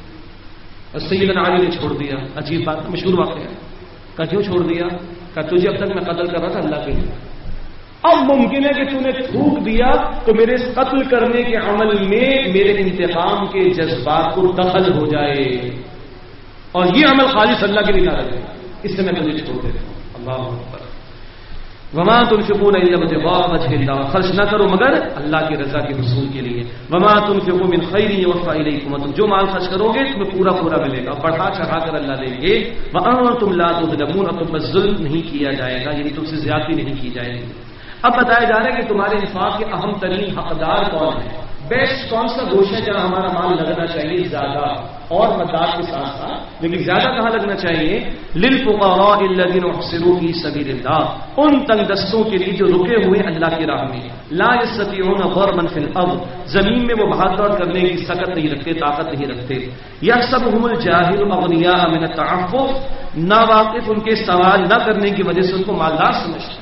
اور سیدنا علی نے چھوڑ دیا. عجیب بات, مشہور واقعہ ہے. کہا کیوں چھوڑ دیا؟ کہا تجھے اب تک میں قتل کر رہا تھا اللہ کے لیے, اب ممکن ہے کہ تو نے تھوک دیا تو میرے قتل کرنے کے عمل میں میرے انتقام کے جذبات کو دخل ہو جائے اور یہ عمل خالص اللہ کے لیے نہ رہے, اس سے میں تجھے چھوڑ دیتا ہوں. اللہ اکبر. وما تنفقون الا ابتغاء وجه اللہ, خرچ نہ کرو مگر اللہ کی رضا کے حصول کے لیے. وما تنفقوا من خیر یوفى الیکم, تم جو مال خرچ کرو گے تمہیں پورا پورا ملے گا, بڑھا چڑھا کر اللہ دیں گے. وانتم لا تظلمون, تم پر ظلم نہیں کیا جائے گا, یعنی تم سے زیادتی نہیں کی جائے گی. اب بتایا جا رہا ہے کہ تمہارے انفاق کے اہم ترین حقدار کون ہیں, بیسٹ کون سا گوشت ہے جہاں ہمارا مال لگنا چاہیے زیادہ اور مقدار کے ساتھ ساتھ, لیکن زیادہ کہاں لگنا چاہیے؟ للفقراء الذين احصروا في سبيل الله, ان تنگ دستوں کے لیے جو رکے ہوئے اللہ کی راہ میں. لا يستطيعون ضربا في الارض, زمین میں وہ بھاگ دوڑ کرنے کی سکت نہیں رکھتے, طاقت نہیں رکھتے. يحسبهم الجاهل اغنياء من التعفف, ناواقف ان کے سوال نہ کرنے کی وجہ سے ان کو مالدار سمجھتے.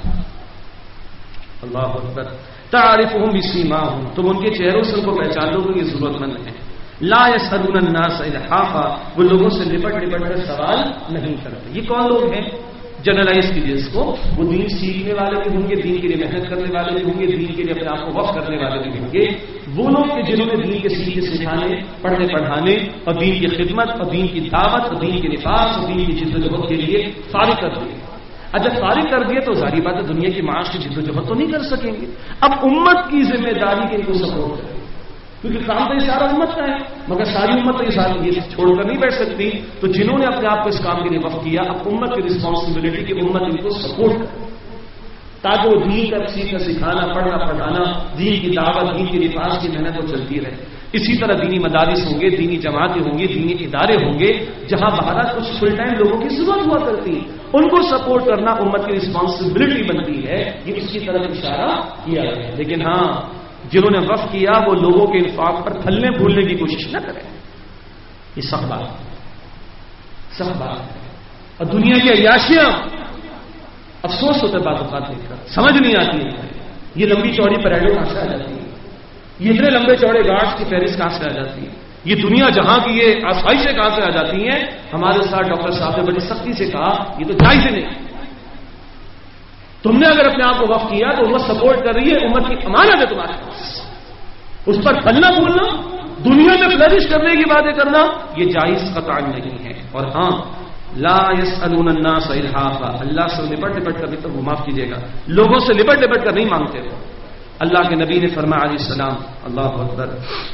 اللہ اکبر. تعرفهم بسیماهم, تم ان کے چہروں سے ان کو پہچان لو کہ یہ ضرورت مند ہیں. لا يسألون الناس الحافا, وہ لوگوں سے لپٹ لپٹ کر سوال نہیں کرتے. یہ کون لوگ ہیں؟ جنرلائز کیجیے اس کو. وہ دین سیکھنے والے بھی ہوں گے, دین کے لیے محنت کرنے والے بھی ہوں گے, دین کے لیے اپنے آپ کو وقف کرنے والے بھی ہوں گے. وہ لوگ کہ جنہوں نے دین کے سیکھنے سکھانے, پڑھنے پڑھانے اور دین کی خدمت اور دین کی دعوت اور دین کے نفاذ اور دین کی جدوجہد کے لیے فارغ کر دیے. اچھا فارغ کر دیے تو ظاہری بات ہے دنیا کی معاش کی جدوجہد تو نہیں کر سکیں گے. اب امت کی ذمہ داری کے لیے سپورٹ کریں, کیونکہ کام تو یہ سارا امت کا ہے, مگر ساری امت تو یہ ساری یہ چھوڑ کر نہیں بیٹھ سکتی. تو جنہوں نے اپنے آپ کو اس کام کے لیے وقف کیا, اب امت کی رسپانسبلٹی کی امت ان کو سپورٹ کرے تاکہ وہ دین کا سیکھنا سکھانا, پڑھنا پڑھانا, دین کی دعوت, دین کی نفاذ کی محنت وہ چلتی رہے. اسی طرح دینی مدارس ہوں گے, دینی جماعتیں ہوں گی, دینی ادارے ہوں گے جہاں باہر کچھ فل ٹائم لوگوں کی ضرورت ہوا کرتی ہے, ان کو سپورٹ کرنا امت کی رسپانسبلٹی بنتی ہے. یہ اس کی طرف اشارہ کیا ہے. لیکن ہاں جنہوں نے وقف کیا وہ لوگوں کے انفاق پر پھلنے پھولنے کی کوشش نہ کریں. یہ سخت بات سخت بات ہے. اور دنیا کی عیاشیاں افسوس ہوتا ہے بعض اوقات دیکھ کر, سمجھ نہیں آتی ہے. یہ لمبی چوڑی پریڈوں کہاں سے آ جاتی ہے, یہ اتنے لمبے چوڑے گارڈز کی فہرست کہاں سے آ جاتی ہے, یہ دنیا جہاں کی یہ آسائشیں کہاں سے آ جاتی ہیں. ہمارے ساتھ ڈاکٹر صاحب نے بڑی سختی سے کہا یہ تو جائز نہیں. تم نے اگر اپنے آپ کو وقف کیا تو امت سپورٹ کر رہی ہے, امت کی امانت ہے تمہارے پاس, اس پر پھلنا پھولنا, دنیا میں فلرش کرنے کی باتیں کرنا یہ جائز قطعا نہیں ہے. اور ہاں لا يسألون الناس الحافا, اللہ سے لپٹ لپٹ کر بھی تو وہ معاف کیجیے گا, لوگوں سے لپٹ لپٹ کر نہیں مانگتے ہو. اللہ کے نبی نے فرمایا علیہ السلام, اللہ اکبر,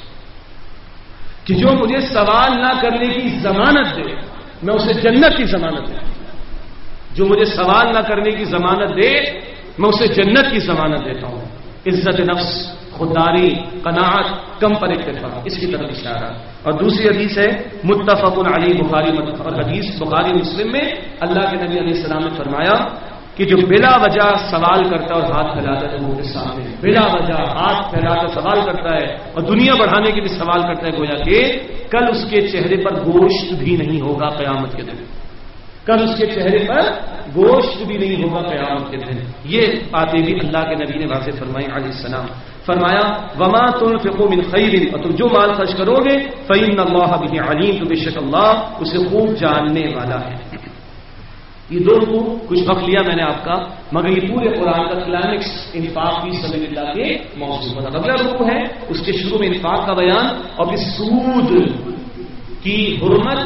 کہ جو مجھے سوال نہ کرنے کی ضمانت دے میں اسے جنت کی ضمانت دے. جو مجھے سوال نہ کرنے کی ضمانت دے میں اسے جنت کی ضمانت دیتا ہوں. عزت نفس, خودداری, قناعت, کم پر اکتفا, اس کی طرف اشارہ. اور دوسری حدیث ہے متفق علی, بخاری اور حدیث بخاری مسلم میں اللہ کے نبی علیہ السلام نے فرمایا کہ جو بلا وجہ سوال کرتا ہے اور ہاتھ پھیلاتا ہے لوگوں کے سامنے, بلا وجہ ہاتھ پھیلا کر سوال کرتا ہے اور دنیا بڑھانے کے لیے سوال کرتا ہے, گویا کہ کل اس کے چہرے پر گوشت بھی نہیں ہوگا قیامت کے دن. کل اس کے چہرے پر گوشت بھی نہیں ہوگا قیامت کے دن. یہ باتیں بھی اللہ کے نبی نے واضح فرمائی علیہ السلام. فرمایا وما تنفقوا من خیر, اور تم جو مال خرچ کرو گے فإن اللہ بہ علیم, تو بے شک اللہ اسے خوب جاننے والا ہے. یہ دو رکوع کچھ وقت لیا میں نے آپ کا, مگر یہ پورے قرآن کا کلائمیکس انفاق فی سبیل اللہ کے موضوع پر. اگلا رکوع ہے اس کے شروع میں انفاق کا بیان اور پھر سود کی حرمت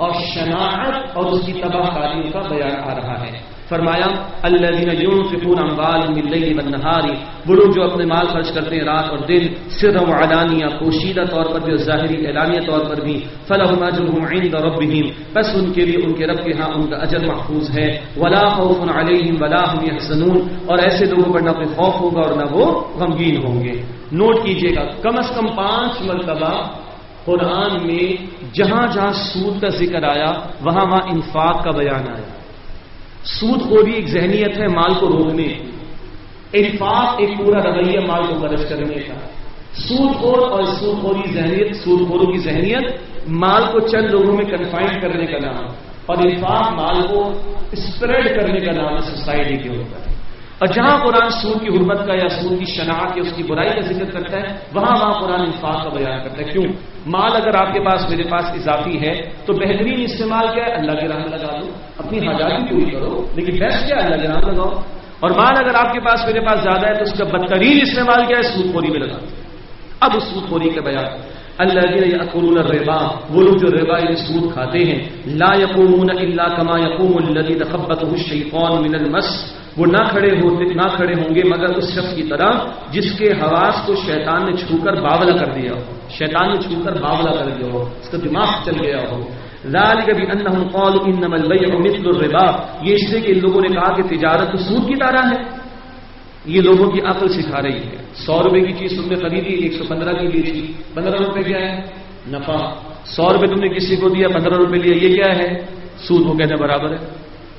اور شناعت اور اس کی تباہ کاریوں کا بیان آ رہا ہے. فرمایا الذین ينفقون اموالهم باللیل والنہار، وہ لوگ جو اپنے مال خرچ کرتے ہیں رات اور دن، سرا وعلانیہ، پوشیدہ طور پر بھی اور ظاہری اعلانیہ طور پر بھی، فلہم اجرهم عند ربهم، بس ان کے لیے ان کے رب کے ہاں ان کا اجر محفوظ ہے. ولا خوف علیہم ولا هم يحزنون، اور ایسے لوگوں پر نہ کوئی خوف ہوگا اور نہ وہ غمگین ہوں گے. نوٹ کیجئے گا کم از کم پانچ مرتبہ قرآن میں جہاں جہاں سود کا ذکر آیا وہاں وہاں انفاق کا بیان آیا. سود خوری ایک ذہنیت ہے مال کو روکنے کی، انفاق ایک پورا رویہ مال کو خرچ کرنے کا. سود خور اور سود خوری ذہنیت، سود خوروں کی ذہنیت مال کو چند لوگوں میں کنفائن کرنے کا نام، اور انفاق مال کو اسپریڈ کرنے کا نام ہے سوسائٹی کے اوپر. اور جہاں قرآن سود کی حرمت کا یا سود کی شناعت یا اس کی برائی کا ذکر کرتا ہے وہاں وہاں قرآن انفاق کا بیان کرتا ہے. کیوں؟ مال اگر آپ کے پاس میرے پاس اضافی ہے تو بہترین استعمال کیا ہے؟ اللہ کی راہ میں لگا دو، اپنی حاجات بھی پوری کرو، لیکن بیسٹ کیا ہے؟ اللہ کی راہ میں لگاؤ. اور مال اگر آپ کے پاس میرے پاس زیادہ ہے تو اس کا بدترین استعمال کیا ہے؟ سود خوری میں لگا دو. اب اس سود خوری کا بیان الذین یأکلون الربا، وہ لوگ جو ربا یعنی سود کھاتے ہیں، لا یقومون الا کما یقوم الذی تخبطه الشیطان من المس، وہ نہ کھڑے ہوتے نہ کھڑے ہوں گے مگر اس شخص کی طرح جس کے حواس کو شیطان نے چھو کر باولا کر دیا ہو. شیطان نے چھو کر باولا کر دیا ہو، اس کا دماغ چل گیا ہو. ذالک بانہم قالوا انما البیع مثل الربا، یہ اس لیے کہ ان لوگوں نے کہا کہ تجارت تو سود کی طرح ہے. یہ لوگوں کی عقل سکھا رہی ہے. سو روپے کی چیز تم نے خریدی، ایک سو پندرہ کی بیچی، پندرہ روپے کیا ہے؟ نفع. سو روپے تم نے کسی کو دیا، پندرہ روپے لیا، یہ کیا ہے؟ سود. ہو کہتے برابر ہے.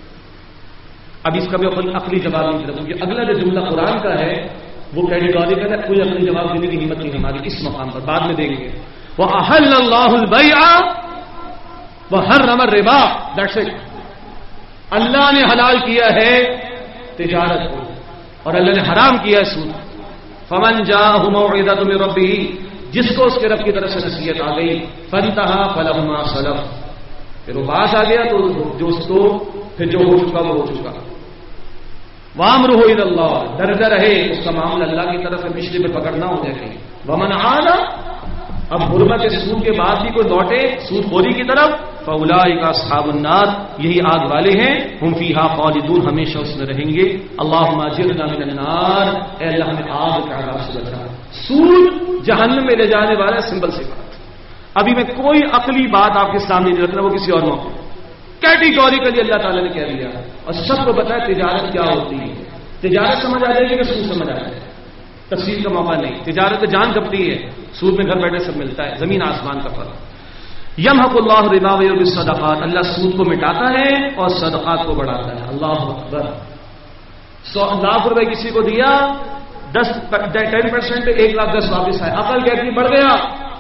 اب اس کا بھی اپنی عقلی جواب نہیں دے، کیونکہ اگلا جو جملہ قرآن کا ہے وہ کیٹیگوریکل ہے، کوئی اپنی جواب دینے کی ہمت نہیں ہماری اس مقام پر، بعد میں دیں گے. وَأَحَلَّ اللَّهُ الْبَيْعَ وَحَرَّمَ الرِّبَا، دیٹس اٹ. اللہ نے حلال کیا ہے تجارت کو اور اللہ نے حرام کیا ہے سود. فَمَنْ جَاءَهُ مَوْعِظَةٌ مِّن رَّبِّهِ، جس کو اس کے رب کی طرف سے نصیحت آ گئی، فَانْتَهَىٰ فَلَهُ مَا سَلَفَ، پھر وہ باز آ گیا تو جو اس کو پھر جو ہو چکا وہ ہو چکا. وَأَمْرُهُ إِلَى اللَّهِ، ڈرتا رہے اس کا معاملہ اللہ کی طرف ہے، پچھلے پہ پکڑنا ہو جائے. وَمَنْ عَادَ، اب حرمت سود کے بعد بھی کوئی لوٹے سود خوری کی طرف، فَأُولَٰئِکَ أَصْحَابُ النَّارِ، یہی آگ والے ہیں، ہم فیہا خالدون، ہمیشہ اس میں رہیں گے. اللہم اجرنا من النار، اے اللہ ہمیں آگ کے عذاب سے بچا. سود جہنم میں لے جانے والا سمبل سے بات. ابھی میں کوئی عقلی بات آپ کے سامنے نہیں رکھ رہا، وہ کسی اور موقع کیٹیگوریکلی اللہ تعالیٰ نے کہہ دیا اور سب کو بتایا تجارت کیا ہوتی ہے. تجارت سمجھ آ جائے گی کہ سود سمجھ آ جائے گا، تفصیل کا موقع نہیں. تجارت تو جان کپتی ہے، سود میں گھر بیٹھے سب ملتا ہے، زمین آسمان کا فرق. یمحق اللہ الربا ویربی الصدقات، اللہ سود کو مٹاتا ہے اور صدقات کو بڑھاتا ہے. اللہ اکبر. سو لاکھ روپے کسی کو دیا، دس ٹین پرسینٹ ایک لاکھ دس واپس آئے. عقل کہتی بڑھ گیا.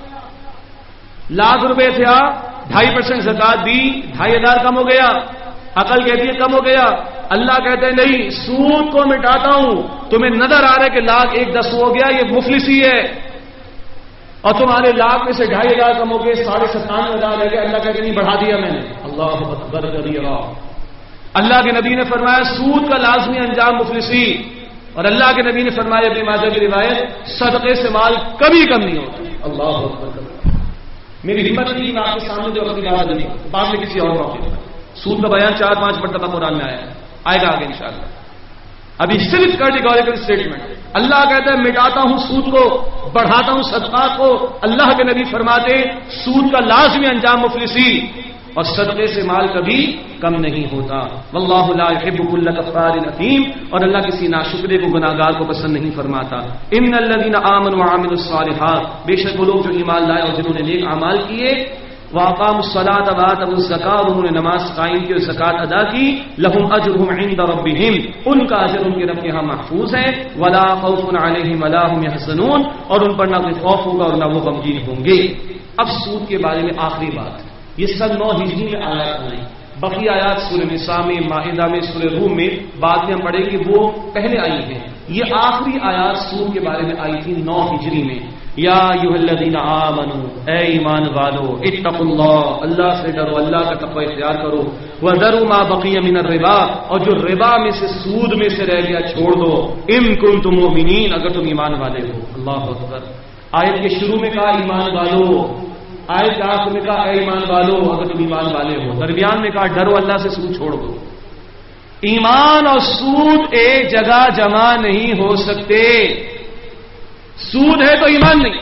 لاکھ روپے تھے ڈھائی پرسینٹ زکات دی، ڈھائی ہزار کم ہو گیا. عقل کہتی ہے کم ہو گیا. اللہ کہتے ہیں نہیں، سود کو مٹاتا ہوں. تمہیں نظر آ رہا ہے کہ لاکھ ایک دس ہو گیا، یہ مفلسی ہے، اور تمہارے لاکھ میں سے ڈھائی ہزار کم ہو گئے، ساڑھے ستانوے ہزار رہ گئے. اللہ کہتے نہیں، بڑھا دیا میں نے. اللہ اکبر کبیرہ. اللہ کے نبی نے فرمایا سود کا لازمی انجام مفلسی، اور اللہ کے نبی نے فرمایا ابن ماجہ کی روایت، صدقے سے مال کبھی کم نہیں ہوتا. اللہ اکبر. میری ہمت نہیں کہ میں آپ کے سامنے جو اپنی بات نہیں، بعد میں کسی اور موقع پر. سود کا بیان چار پانچ مرتبہ قرآن میں آیا ہے، آئے گا آگے انشاءاللہ. ابھی صرف کیٹیگوریکل اسٹیٹمنٹ. اللہ کہتا ہے مٹاتا ہوں سود کو، بڑھاتا ہوں صدقات کو. اللہ کے نبی فرماتے سود کا لازمی انجام مفلسی، اور صدقے سے مال کبھی کم نہیں ہوتا. واللہ لا يحب كل كفار اثیم، اور اللہ کسی ناشکرے کو، گناہگار کو پسند نہیں فرماتا. ان الذين آمنوا وعملوا الصالحات، بے شک وہ لوگ جو ایمان لائے اور جنہوں نے نیک اعمال کیے، واقاموا الصلاۃ وآتوا الزکاۃ، انہوں نے نماز قائم کی اور زکات ادا کی، لهم اجرهم عند ربهم، ان کا اجر ان کے رب کے ہاں محفوظ ہے. ولا خوف علیہم ولا هم يحزنون، اور ان پر نہ کوئی خوف ہوگا اور نہ وہ غمگین ہوں گے. اب سود کے بارے میں آخری بات، یہ سب نو ہجری میں آیات ہیں. بقی آیات سورہ نساء میں، مائدہ میں، سورہ روم میں بعد میں ہم پڑھیں گے، وہ پہلے آئی ہیں. یہ آخری آیات سود کے بارے میں آئی تھی نو ہجری میں. یا ایھا الذین آمنوا، اے ایمان والو، اتقوا اللہ، اللہ سے ڈرو، اللہ کا تقوی اختیار کرو. وذروا ما بقی من الربا، اور جو ربا میں سے، سود میں سے رہ گیا چھوڑ دو. ان کنتم مؤمنین، اگر تم ایمان والے ہو. اللہ اکبر. آیت کے شروع میں کہا ایمان والو، آیت کے آخر میں کہا اے ایمان والو اگر تم ایمان والے ہو، درمیان میں کہا ڈرو اللہ سے، سود چھوڑ دو۔ ایمان اور سود ایک جگہ جمع نہیں ہو سکتے، سود ہے تو ایمان نہیں،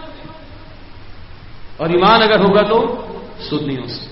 اور ایمان اگر ہوگا تو سود نہیں ہو سکتا۔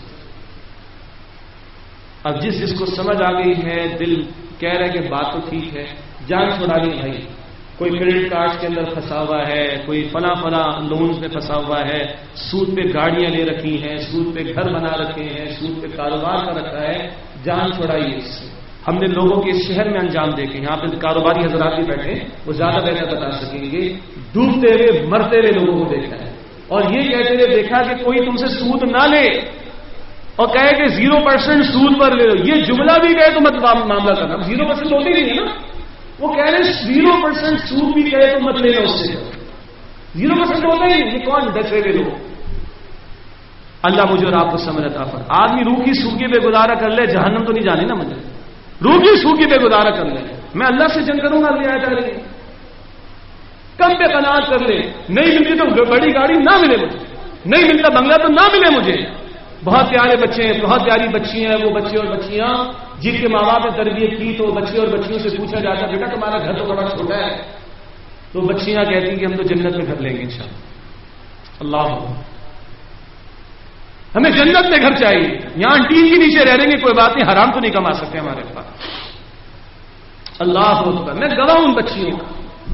اب جس جس کو سمجھ آ گئی ہے، دل کہہ رہا ہے کہ بات تو ٹھیک ہے، جان چھوڑا گئی بھائی، کوئی کریڈٹ کارڈ کے اندر پھنسا ہوا ہے، کوئی فلاں فلاں لونز میں پھنسا ہوا ہے، سود پہ گاڑیاں لے رکھی ہیں، سود پہ گھر بنا رکھے ہیں، سود پہ کاروبار کر رکھا ہے، جان چھوڑائیے اس سے۔ ہم نے لوگوں کے اس شہر میں انجام دیکھے، یہاں پہ کاروباری حضرات بھی بیٹھے، وہ زیادہ بہتر بتا سکیں گے، ڈوبتے ہوئے مرتے ہوئے لوگوں کو دیکھا ہے، اور یہ کہتے ہوئے دیکھا کہ کوئی تم سے سود نہ لے اور کہے کہ زیرو پرسینٹ سود پر لے لو، یہ جملہ بھی کہے تو مت معاملہ کرنا، زیرو پرسینٹ ہوتے نہیں ہے نا، وہ کہہ رہے زیرو پرسینٹ سود بھی کہے تو مت لینا اس سے، زیرو پرسینٹ ہوتا ہی نہیں، یہ کون ڈچے ہوئے لوگ۔ اللہ مجھے اور آپ کو سمجھ عطا فرمائے۔ آدمی روح کی سوکھی پہ گزارا کر لے، جہنم تو نہیں جانی نا مجھے، روح کی سوکھی پہ گزارا کر لے، میں اللہ سے جنگ کروں گا، لے آیا جا رہی کم پہ قناعت کر لے، نہیں ملتی تو بڑی گاڑی نہ ملے مجھے، نہیں ملتا بنگلہ تو نہ ملے مجھے، بہت پیارے بچے ہیں، بہت پیاری بچی ہیں، وہ بچے اور بچیاں جن کے ماں باپ نے تربیت کی، تو بچے اور بچیوں سے پوچھا جاتا بیٹا تمہارا گھر تو بڑا چھوٹا ہے، تو بچیاں کہتی ہیں کہ ہم تو جنت میں گھر لیں گے انشاءاللہ۔ اللہ ہمیں جنت میں گھر چاہیے، یہاں ٹین کے نیچے رہ رہیں گے کوئی بات نہیں، حرام تو نہیں کما سکتے ہمارے پاس۔ اللہ اکبر، میں گواہ ہوں ان بچیوں کا،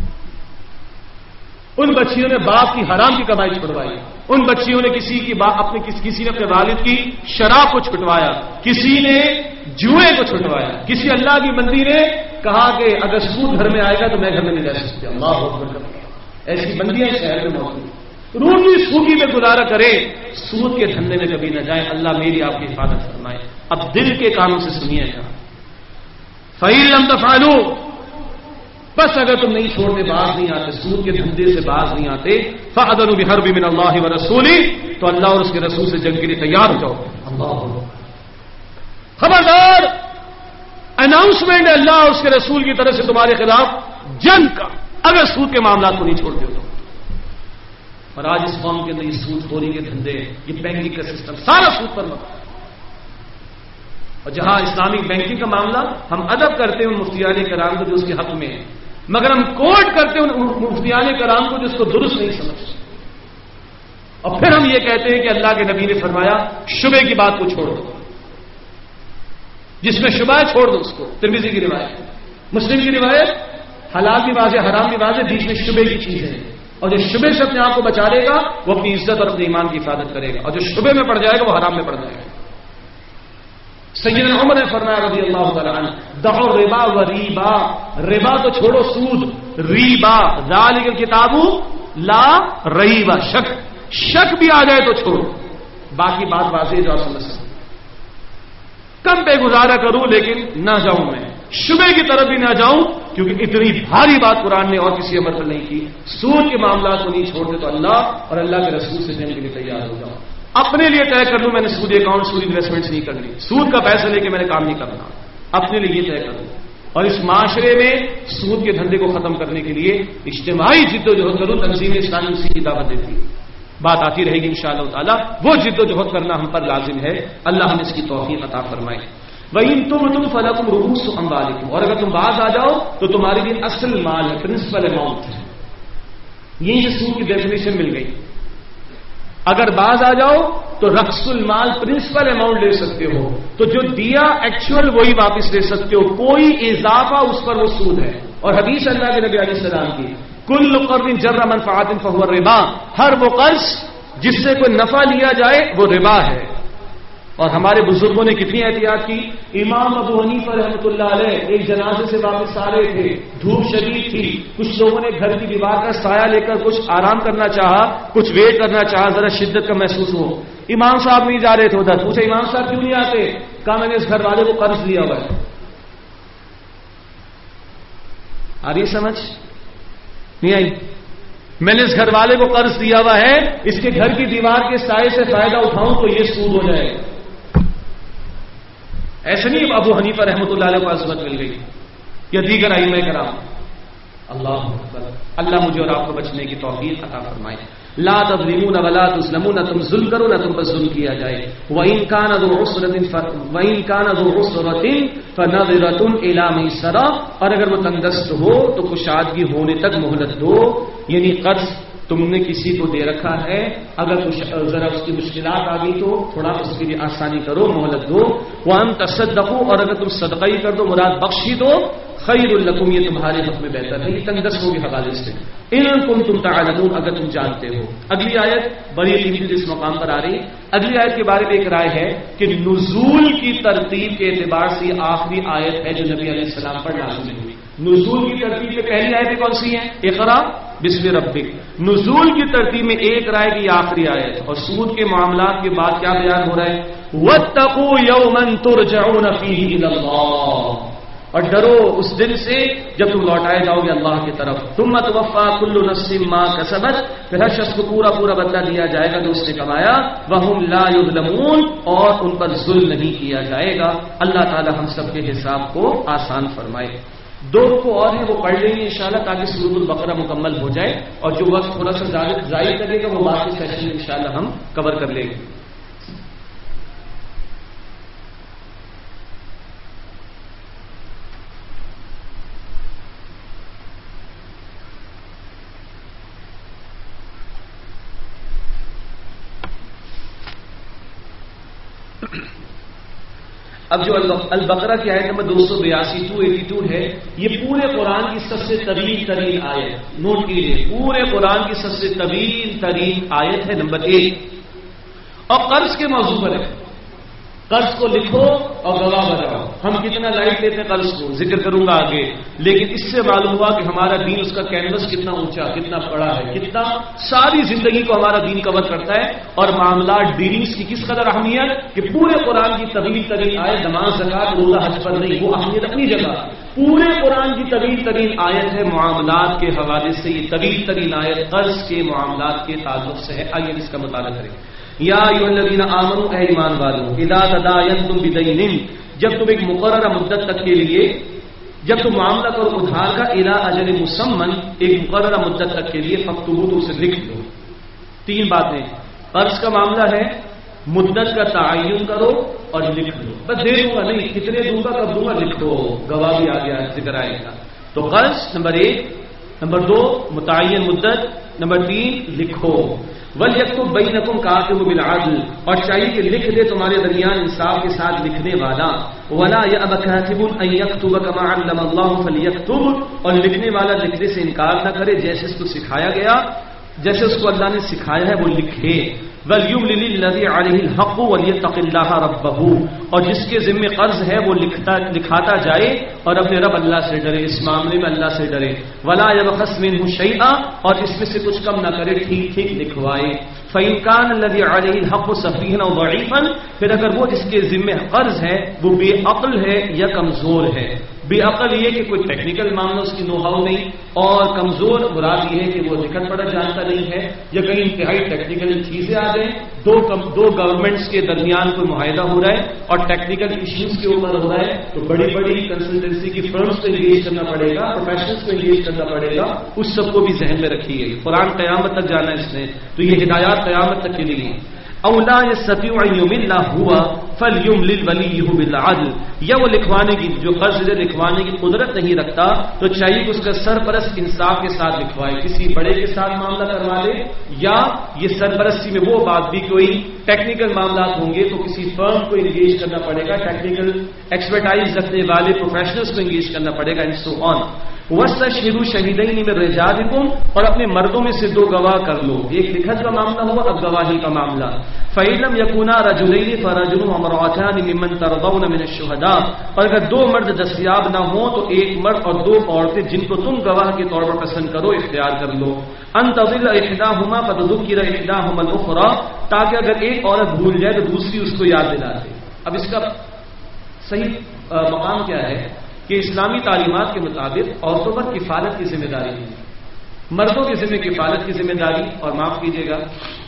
ان بچیوں نے باپ کی حرام کی کمائی چھڑوائی، ان بچیوں نے کسی کی باپ اپنے کس, کسی نے اپنے والد کی شراب کو چھٹوایا، کسی نے جوئے کو چھٹوایا، کسی اللہ کی بندی نے کہا کہ اگر سود گھر میں آئے گا تو میں گھر میں نہیں رہ سکتی۔ اللہ اکبر، ایسی بندیاں شہر میں موجود، روح کی سوکھی میں گزارا کرے، سود کے دھندے میں کبھی نہ جائے، اللہ میری آپ کی حفاظت فرمائے۔ اب دل کے کاموں سے سنیے گا، فَإِن لَّمْ تَفْعَلُوا، بس اگر تم نہیں چھوڑنے باز نہیں آتے، سود کے دھندے سے باز نہیں آتے، فَأَذَنُوا بِحَرْبٍ مِّنَ اللَّهِ وَرَسُولِهِ، تو اللہ اور اس کے رسول سے جنگ کے لیے تیار ہو جاؤ۔ اللہ خبردار، اناؤنسمنٹ ہے اللہ اور اس کے رسول کی طرف سے تمہارے خلاف جنگ کا، اگر سود کے معاملات کو نہیں چھوڑتے ہو۔ اور آج اس قوم کے اندر یہ سود خوری کے دھندے، یہ بینکنگ کا سسٹم سارا سود پر مبنی ہے، اور جہاں اسلامک بینکنگ کا معاملہ ہم ادب کرتے ہیں ان مفتیان کرام کو جو اس کے حق میں ہے، مگر ہم کوٹ کرتے ہیں ان مفتیان کرام کو جو اس کو درست نہیں سمجھتے، اور پھر ہم یہ کہتے ہیں کہ اللہ کے نبی نے فرمایا شبے کی بات کو چھوڑ دو، جس میں شبہ ہے چھوڑ دو اس کو۔ ترمذی کی روایت، مسلم کی روایت، حلال بھی واضح حرام بھی واضح، بیچ میں شبے کی چیزیں ہیں، اور جو شبے سے اپنے آپ کو بچا لے گا وہ اپنی عزت اور اپنے ایمان کی حفاظت کرے گا، اور جو شبے میں پڑ جائے گا وہ حرام میں پڑ جائے گا۔ سیدنا عمر نے فرمایا رضی اللہ تعالیٰ عنہ، دعوا الربا و ریبا، ربا تو چھوڑو، سود، ریبا ذالک الکتاب لا ریب، شک شک بھی آ جائے تو چھوڑو، باقی بات واضح جو آپ سمجھ سکتے، کم پہ گزارا کروں لیکن نہ جاؤں میں، شبے کی طرف بھی نہ جاؤں، کیونکہ اتنی بھاری بات قرآن نے اور کسی عمر پر نہیں کی۔ سود کے معاملات کو نہیں چھوڑتے تو اللہ اور اللہ کے رسول سے جنگ کے لیے تیار ہو جاؤ۔ اپنے لیے طے کر لوں میں نے سود اکاؤنٹ، سود انویسٹمنٹس نہیں کرنی، سود کا پیسہ لے کے میں نے کام نہیں کرنا، اپنے لیے یہ طے کر لوں، اور اس معاشرے میں سود کے دھندے کو ختم کرنے کے لیے اجتماعی جد و جہد کروں۔ تنظیم اسلامی اسی کی دعوت دیتی ہے، بات آتی رہے گی انشاءاللہ تعالی، وہ جد و جہد کرنا ہم پر لازم ہے، اللہ ہم اس کی توفیق عطا فرمائے۔ وَإِن تُبْتُمْ فَلَكُمْ رُءُوسُ أَمْوَالِكُمْ، اور اگر تم باز آ جاؤ تو تمہارے لیے اصل مال ہے، پرنسپل اماؤنٹ ہے، یہی سے سود کی ڈیفینیشن مل گئی۔ اگر باز آ جاؤ تو رقص المال پرنسپل اماؤنٹ لے سکتے ہو، تو جو دیا ایکچوئل وہی واپس لے سکتے ہو، کوئی اضافہ اس پر وہ سود ہے۔ اور حدیث اللہ کے نبی علیہ السلام کی، کل قرض جر منفعت فهو الربا، ہر وہ قرض جس سے کوئی نفع لیا جائے وہ ربا ہے۔ اور ہمارے بزرگوں نے کتنی احتیاط کی، امام ابو حنیفہ رحمۃ اللہ علیہ ایک جنازے سے واپس آ رہے تھے، دھوپ شدید تھی، کچھ لوگوں نے گھر کی دیوار کا سایہ لے کر کچھ آرام کرنا چاہا، کچھ ویٹ کرنا چاہا، ذرا شدت کا محسوس ہو، امام صاحب نہیں جا رہے تھے ادھر، پوچھے امام صاحب کیوں نہیں آتے؟ کہا میں نے اس گھر والے کو قرض دیا ہوا ہے۔ آ رہی سمجھ نہیں آئی؟ میں نے اس گھر والے کو قرض دیا ہوا ہے، اس کے گھر کی دیوار کے سائے سے فائدہ اٹھاؤں تو یہ سود ہو جائے گا۔ ایسے نہیں ابو حنیفہ رحمۃ اللہ علیہ کو عصمت مل گئی یا دیگر ائمہ کرام۔ اللہ اکبر، اللہ مجھے اور آپ کو بچنے کی توفیق عطا فرمائے۔ لا تظلمون ولا تظلمون، تم ظلم کرو نہ تم پر ظلم کیا جائے. وَإِن كَانَ ذُو عُسْرَةٍ وَإِن كَانَ ذُو عُسْرَةٍ فَنَظِرَةٌ إِلَىٰ مَيْسَرَةٍ، اور اگر وہ تنگ دست ہو تو کشادگی ہونے تک مہلت دو. یعنی قرض تم نے کسی کو دے رکھا ہے، اگر ذرا اس کی مشکلات آ گئی تو تھوڑا اس کے لیے آسانی کرو، مہلت دو. وَأَن تَصَدَّقُوا، اور اگر تم صدقہ ہی کر دو، مراد بخشی دو، خیر لکم، یہ تمہارے حق میں بہتر ہے. یہ تنگ دست ہوگی حوالے سے. ان کنتم تعلمون، اگر تم جانتے ہو. اگلی آیت بڑی قیمتی اس مقام پر آ رہی. اگلی آیت کے بارے میں ایک رائے ہے کہ نزول کی ترتیب کے اعتبار سے یہ آخری آیت ہے جو نبی علیہ السلام پر نازل ہوئی. نزول کی ترتیب میں پہلی آیتیں کون سی ہیں؟ اقرا بسم ربک. نزول کی ترتیب میں ایک رائے کی آخری آیت. اور سود کے معاملات کے بعد کیا بیان ہو رہا ہے؟ واتقوا یوما ترجعون فیہ الی اللہ، اور ڈرو اس دن سے جب تم لوٹائے جاؤ گے اللہ کی طرف. ثم توفی کل نفس ما کسبت، پھر ہر شخص کو پورا پورا بدلہ دیا جائے گا جو اس نے کمایا. وہم لا یظلمون، اور ان پر ظلم نہیں کیا جائے گا. اللہ تعالی ہم سب کے حساب کو آسان فرمائے. دو رکوع اور ہیں، وہ پڑھ لیں گے انشاءاللہ تاکہ سورۃ البقرہ مکمل ہو جائے، اور جو وقت تھوڑا سا ضائع کرے گا وہ باقی سیشن میں انشاءاللہ ہم کور کر لیں گے. اب جو البقرہ کی آیت نمبر دو سو بیاسی ٹو ایٹی ٹو ہے، یہ پورے قرآن کی سب سے طویل ترین آیت. نوٹ کیجیے، پورے قرآن کی سب سے طویل ترین آیت ہے نمبر ایک، اور قرض کے موضوع پر ہے. قرض کو لکھو اور گواہ بناؤ. ہم کتنا لائٹ لیتے ہیں قرض کو، ذکر کروں گا آگے، لیکن اس سے معلوم ہوا کہ ہمارا دین، اس کا کینوس کتنا اونچا، کتنا بڑا ہے، کتنا ساری زندگی کو ہمارا دین کور کرتا ہے. اور معاملات ڈیلنگس کی کس قدر اہمیت کہ پورے قرآن کی طویل ترین آیت نماز زکات روزہ حج پر نہیں، وہ اہمیت اپنی جگہ. پورے قرآن کی طویل ترین آیت ہے معاملات کے حوالے سے. یہ طویل ترین آیت قرض کے معاملات کے تعلق سے ہے. آئیے اس کا مطالعہ کریں. یا ایھا الذین آمنوا، اے ایمان والو، اذا تداینتم بدین، جب تم ایک مقررہ مدت تک کے لیے، جب تم معاملہ کرو ادھار کا، الی اجل مسمى، ایک مقررہ مدت تک کے لیے، فاکتبوہ، تو اسے لکھ لو. تین باتیں. قرض کا معاملہ ہے، مدت کا تعین کرو اور لکھ لو. بس دے دوں گا نہیں، کتنے دوں گا، کب دوں گا، لکھ دو. گواہ بھی آ گیا، ذکر آئے گا. تو قرض نمبر ایک. نمبر دو متعین مدت. نمبر تین لکھو. وَلْيَكْتُبْ بَيْنَكُمْ كَاتِبٌ بِالْعَدْلِ، اور چاہیے کہ لکھ دے تمہارے درمیان انصاف کے ساتھ لکھنے والا. وَلَا يَأْبَ كَاتِبٌ أَن يَكْتُبَ كَمَا عَلَّمَ اللَّهُ فَلْيَكْتُبْ، اور لکھنے والا لکھنے سے انکار نہ کرے، جیسے اس کو سکھایا گیا، جیسے اس کو اللہ نے سکھایا ہے وہ لکھے. وَلْيُمْلِلِ الَّذِي عَلَيْهِ الْحَقُّ وَلْيَتَّقِ اللَّهَ رَبَّهُ، اور جس کے ذمہ قرض ہے وہ لکھتا لکھاتا جائے اور اپنے رب اللہ سے ڈرے، اس معاملے میں اللہ سے ڈرے. وَلَا يَبْخَسْ مِنْهُ شَيْئًا، اور اس میں سے کچھ کم نہ کرے، ٹھیک ٹھیک لکھوائے. فَإِنْ كَانَ الَّذِي عَلَيْهِ الْحَقُّ سَفِيهًا أَوْ ضَعِيفًا، پھر اگر وہ جس کے ذمہ قرض ہے وہ بے عقل ہے یا کمزور ہے. بے عقل یہ کہ کوئی ٹیکنیکل معاملہ اس کی نو ہاؤ نہیں، اور کمزور مراد یہ ہے کہ وہ لکھت پڑھت جانتا نہیں ہے، یا کہیں انتہائی ٹیکنیکل چیزیں آ جائیں. دو کم دو گورنمنٹس کے درمیان کوئی معاہدہ ہو رہا ہے اور ٹیکنیکل ایشوز کے اوپر ہو رہا ہے، تو بڑی بڑی کنسلٹنسی کی فرمز کو انگیج کرنا پڑے گا، پروفیشنلز کو انگیج کرنا پڑے گا. اس سب کو بھی ذہن میں رکھیے. قرآن قیامت تک جانا ہے اس نے، تو یہ ہدایات قیامت تک کے لیے. او لا يستطيع ان يمل هو فليملل وليه بالعدل، یا وہ لکھوانے کی، جو قرض دے لکھوانے کی قدرت نہیں رکھتا تو چاہیے کہ اس کا سرپرست انصاف کے ساتھ لکھوائے، کسی بڑے کے ساتھ معاملہ کروا لے، یا یہ سرپرستی میں وہ بات بھی کوئی ٹیکنیکل معاملات ہوں گے تو کسی فرم کو انگیج کرنا پڑے گا، ٹیکنیکل ایکسپرٹائز رکھنے والے پروفیشنلز کو انگیج کرنا پڑے گا. اینڈ سو آن. وَاسْتَشْهِدُوا شَهِيدَيْنِ مِن رِجَالِكُمْ، اور اپنے مردوں میں سے دو گواہ کر لو. ایک لکھت کا معاملہ ہوا، اب گواہی کا معاملہ. فَإِن لَّمْ يَكُونَا رَجُلَيْنِ فَرَجُلٌ وَامْرَأَتَانِ مِمَّن تَرْضَوْنَ مِنَ الشُّهَدَاءِ، اور اگر دو مرد دستیاب نہ ہوں تو ایک مرد اور دو عورتیں جن کو تم گواہ کے طور پر پسند کرو، اختیار کر لو. أَن تَضِلَّ إِحْدَاهُمَا فَتَذُكِّرَ إِحْدَاهُمَا الْأُخْرَىٰ، تاکہ اگر ایک عورت بھول جائے تو دوسری اس کو یاد دلا دے. اب اس کا صحیح مقام کیا ہے کہ اسلامی تعلیمات کے مطابق عورتوں پر کفالت کی ذمہ داری ہے، مردوں کے ذمہ کفالت کی ذمہ داری. اور معاف کیجیے گا،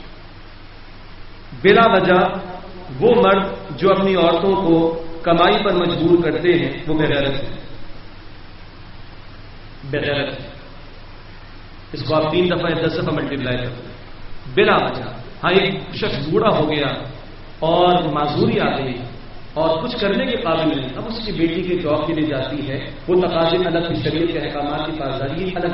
بلا وجہ وہ مرد جو اپنی عورتوں کو کمائی پر مجبور کرتے ہیں وہ بغیرت ہے، بغیرت. اس کو آپ تین دفعہ دس دفعہ ملٹی پلائی کرتے ہیں. بلا وجہ. ہاں ایک شخص بوڑھا ہو گیا اور معذوری آ گئی اور کچھ کرنے کے قابل نہیں، اب اس کی بیٹی کے جاب کے لیے جاتی ہے، وہ تقاضے الگ کی شریعت کے احکامات کی پاسداری الگ.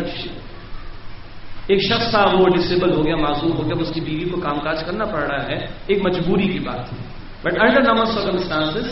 ایک شخص تھا وہ ڈسیبل ہو گیا، معذور ہو گیا، اس کی بیوی کو کام کاج کرنا پڑ رہا ہے، ایک مجبوری کی بات ہے. بٹ انڈر نارمل سرکمسٹانسز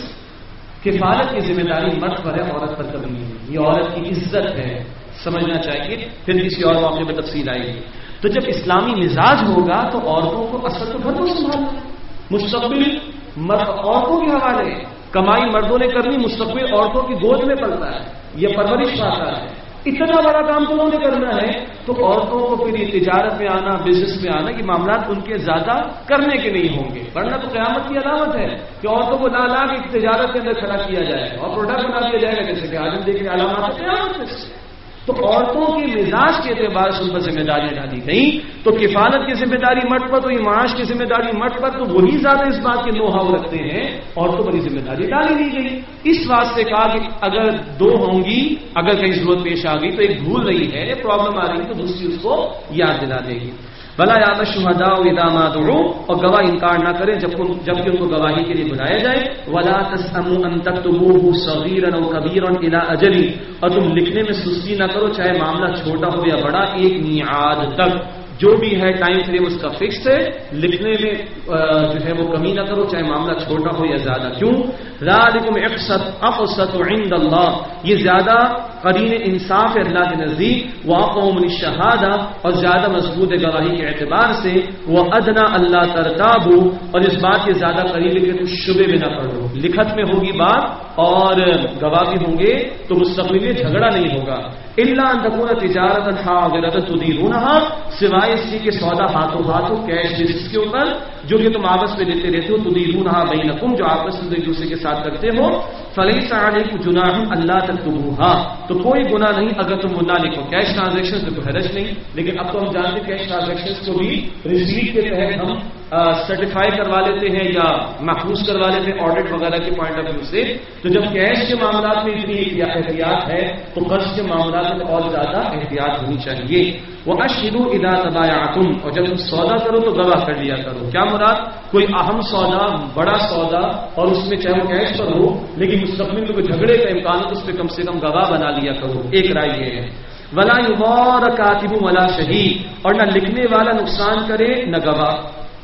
کفالت کی ذمہ داری مرد پر ہے، عورت پر کبھی نہیں ہے. یہ عورت کی عزت ہے، سمجھنا چاہیے. پھر کسی اور واقعے میں تفصیل آئے گی. تو جب اسلامی مزاج ہوگا تو عورتوں کو اصل تو گھر کو سنبھالنا، مستقبل مرد عورتوں کے حوالے، کمائی مردوں نے کرنی، مستقبل عورتوں کی گود میں پلتا ہے، یہ پرورش پاتا ہے. اتنا بڑا کام تو انہوں نے کرنا ہے تو عورتوں کو پھر یہ تجارت میں آنا، بزنس میں آنا، یہ معاملات ان کے زیادہ کرنے کے نہیں ہوں گے. ورنہ تو قیامت کی علامت ہے کہ عورتوں کو لا لا کے تجارت کے اندر کھڑا کیا جائے گا اور پروڈکٹ بنا دیا جائے گا، جیسے کہ آج ہم دیکھ رہے علامات قیامت. تو عورتوں کے مزاج کے اعتبار سے ان پر ذمہ داریاں ڈالی گئیں. تو کفالت کی ذمہ داری مرد پر، تو یہ معاش کی ذمہ داری مرد پر، تو وہی زیادہ اس بات کے نو ہاؤ رکھتے ہیں. عورتوں پر یہ ذمہ داری ڈالی دی گئی. اس واسطے کہا کہ اگر دو ہوں گی، اگر کہیں ضرورت پیش آ گئی تو ایک بھول رہی ہے، پرابلم آ رہی ہے، تو دوسری اس کو یاد دلا دے گی. بلا یاد شہداء اذا ما دعوا، اور گواہ انکار نہ کریں جب جب کہ ان کو گواہی کے لیے بلایا جائے. ولا تسأموا ان تكتبوه صغيرا او كبيرا الى اجل، اور تم لکھنے میں سستی نہ کرو چاہے معاملہ چھوٹا ہو یا بڑا، ایک میعاد تک. جو بھی ہے ٹائم فریم اس کا فکس ہے، لکھنے میں جو ہے وہ کمی نہ کرو چاہے معاملہ چھوٹا ہو یا زیادہ. کیوں؟ ذالکم اقسط اقسط عند اللہ، یہ زیادہ قرین انصاف ہے اللہ کے نزدیک. واقوم للشہادہ، اور زیادہ مضبوط ہے گواہی کے اعتبار سے. وادنا اللہ ترتابوا، اور اس بات کے زیادہ قریب ہے کہ تم شبے میں نہ پڑو. لکھت میں ہوگی بات اور گواہ بھی ہوں گے تو مستقبل میں جھگڑا نہیں ہوگا. الا ان تكون تجارت حاضرۃ تدیرونها، سوائے اس کے سودا ہاتھوں ہاتھوں کیش بیسس کے اوپر جو کہ تم آپس میں دیتے رہتے ہو. تدیرونها بینکم، جو آپس میں ایک دوسرے کے ساتھ کرتے ہو. فلیس علیکم جناح الا تكتبوها، تو کوئی گناہ نہیں اگر تم وہ نہ لکھو. کیش ٹرانزیکشن تو حرج نہیں، لیکن اب تو ہم جانتے ہیں کیش ٹرانزیکشن کو بھی ریسیٹ کے تحت ہم سرٹیفائی کروا لیتے ہیں یا محفوظ کروا لیتے ہیں آڈٹ وغیرہ کے پوائنٹ آف ویو سے. تو جب کیش کے معاملات میں اتنی احتیاط ہے تو قرض کے معاملات میں اور زیادہ احتیاط ہونی چاہیے. وَأَشْهِدُوا إِذَا تَبَايَعْتُمْ، اور جب تم سودا کرو تو گواہ کر لیا کرو. کیا مراد؟ کوئی اہم سودا، بڑا سودا، اور اس میں چاہے وہ کیش پر ہو لیکن مستقبل میں کوئی جھگڑے کا امکان ہو تو اس پہ کم سے کم گواہ بنا لیا کرو. ایک رائے یہ ہے. وَلَا يُضَارَ كَاتِبٌ وَلَا شَهِيدٌ، اور نہ لکھنے والا نقصان کرے نہ گواہ.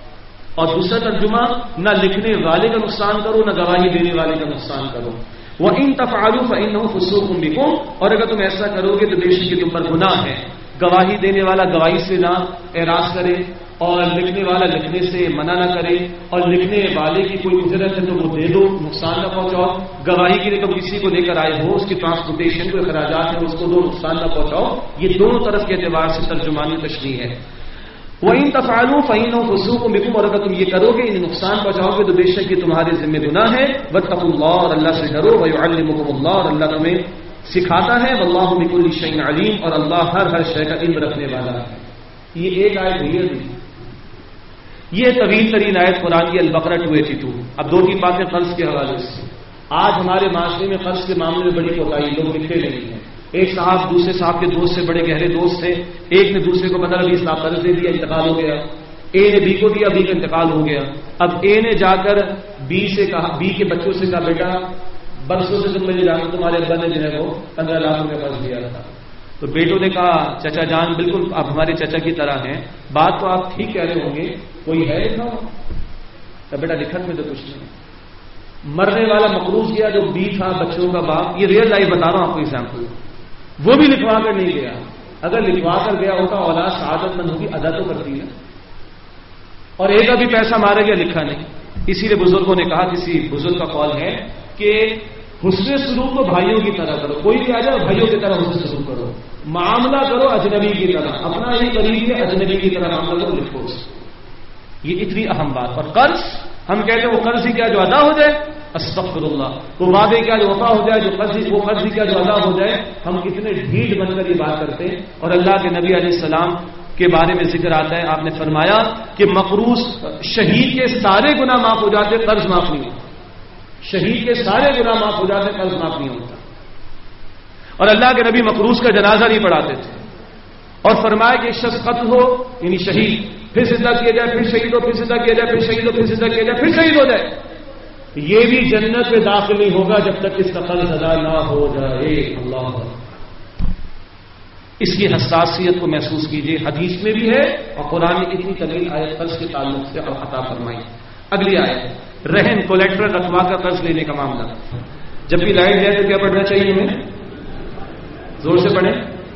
اور دوسرا ترجمہ، نہ لکھنے والے کا نقصان کرو نہ گواہی دینے والے کا نقصان کرو. وَإِن تَفْعَلُوا فَإِنَّهُ فُسُوقٌ بِكُمْ، اور اگر تم ایسا کرو گے تو بے شک تم پر گناہ ہے. گواہی دینے والا گواہی سے نہ اعراض کرے اور لکھنے والا لکھنے سے منع نہ کرے، اور لکھنے والے کی کوئی اجرت ہے تو وہ دے دو، نقصان نہ پہنچاؤ. گواہی کے لیے تو کسی کو لے کر آئے ہو، اس کی ٹرانسپورٹیشن کو اخراجات ہیں اس کو دو، نقصان نہ پہنچاؤ. یہ دونوں طرف کے اعتبار سے ترجمانی تشریح ہے. وَإِن تَفْعَلُوا فَإِنَّهُ فُسُوقٌ بِكُمْ، اور اگر تم یہ کرو گے انہیں نقصان پہنچاؤ گے تو بے شک یہ تمہارے ذمہ گناہ ہے. وَاتَّقُوا اللَّهَ، اور اللہ سے ڈرو. وَيُعَلِّمُكُمُ اللَّهُ، اور اللہ تمہیں سکھاتا ہے. وَاللَّهُ بِكُلِّ شَيْءٍ عَلِيمٌ، اور اللہ ہر ہر شے کا علم رکھنے والا ہے. یہ ایک آیت ہوئی ہے. یہ طویل ترین آیت قرآن کی البقرہ دو سو بانوے. اب دو تین باتیں قرض کے حوالے سے. آج ہمارے معاشرے میں قرض کے معاملے میں بڑی کوتاہی، لوگ لکھتے نہیں ہیں. ایک صاحب دوسرے صاحب کے دوست سے بڑے گہرے دوست تھے. ایک نے دوسرے کو پندرہ بیس لاکھ قرض دے دیا، انتقال ہو گیا. اے نے بی کو دیا، بی کا انتقال ہو گیا. اب اے نے جا کر بی سے کہا، بی کے بچوں سے کہا بیٹا برسوں سے تم مجھے جانو تمہارے ابا نے جو ہے وہ پندرہ لاکھ روپے قرض دیا تھا. تو بیٹوں نے کہا چچا جان بالکل آپ ہمارے چچا کی طرح ہیں، بات تو آپ ٹھیک کہہ رہے ہوں گے، کوئی ہے لکھا ہوا؟ تو بیٹا لکھت میں تو کچھ نہیں. مرنے والا مقروض گیا جو بی تھا بچوں کا باپ، یہ ریئل لائف بتا رہا ہوں آپ کو ایگزامپل، وہ بھی لکھوا کر نہیں گیا. اگر لکھوا کر گیا ہوتا اولاد سعادت مند ہوگی، ادا تو کرتی ہے. اور ایک ابھی پیسہ مارا گیا، لکھا نہیں. اسی لیے بزرگوں نے کہا، کسی بزرگ کا قول ہے کہ حسن سلوک کو بھائیوں کی طرح کرو. کوئی بھی آ جائے بھائیوں کی طرح حسن سلوک کرو. معاملہ کرو اجنبی کی طرح، اپنا ہی قریب ہے اجنبی کی طرح معاملہ کرو، لکھو. یہ اتنی اہم بات. اور قرض ہم کہتے ہیں وہ قرض ہی کیا جو ادا ہو جائے، استغفر اللہ. وہ وعدے کیا جو وفا ہو جائے، جو قرض وہ قرض ہی کیا جو ادا ہو جائے. ہم کتنے ڈھیٹ بن کر یہ بات کرتے ہیں. اور اللہ کے نبی علیہ السلام کے بارے میں ذکر آتا ہے، آپ نے فرمایا کہ مقروض شہید کے سارے گناہ معاف ہو جاتے، قرض معاف نہیں ہوتا. شہید کے سارے گناہ معاف ہو جاتے، قرض معاف نہیں ہوتا. اور اللہ کے نبی مقروض کا جنازہ نہیں پڑھاتے تھے. اور فرمایا کہ شخص قتل ہو یعنی شہید پھر سیدھا کیا جائے پھر شہید ہو، پھر سیدھا کیا جائے پھر شہید ہو، پھر سیدھا کیا جائے پھر شہید ہو جائے. یہ بھی جنت میں داخل نہیں ہوگا جب تک اس کا قلب ادا نہ ہو جائے. اللہ، اس کی حساسیت کو محسوس کیجئے. حدیث میں بھی ہے اور قرآن نے اتنی طویل آیت قرض کے تعلق سے عطا فرمائی. اگلی آیت رہن کولیکٹرل رقبہ کا قرض لینے کا معاملہ. جب بھی لائٹ جائے تو کیا پڑھنا چاہیے ہمیں؟ زور سے پڑھیں،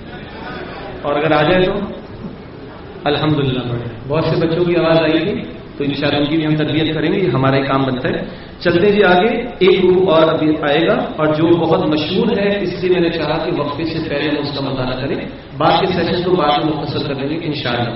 اور اگر آ جائے تو الحمدللہ پڑھیں. بہت سے بچوں کی آواز آئی تھی تو انشاءاللہ ان کی بھی ہم تربیت کریں گے، یہ ہمارا ہی کام بنتا ہے. چلتے جی آگے. ایک گروپ اور ابھی آئے گا اور جو بہت مشہور ہے، اس لیے میں نے چاہا کہ وقفے سے پہلے ہم اس کا مطالعہ کریں. بعد کے سیشن کو بعد میں مختصر کر دیں گے انشاءاللہ.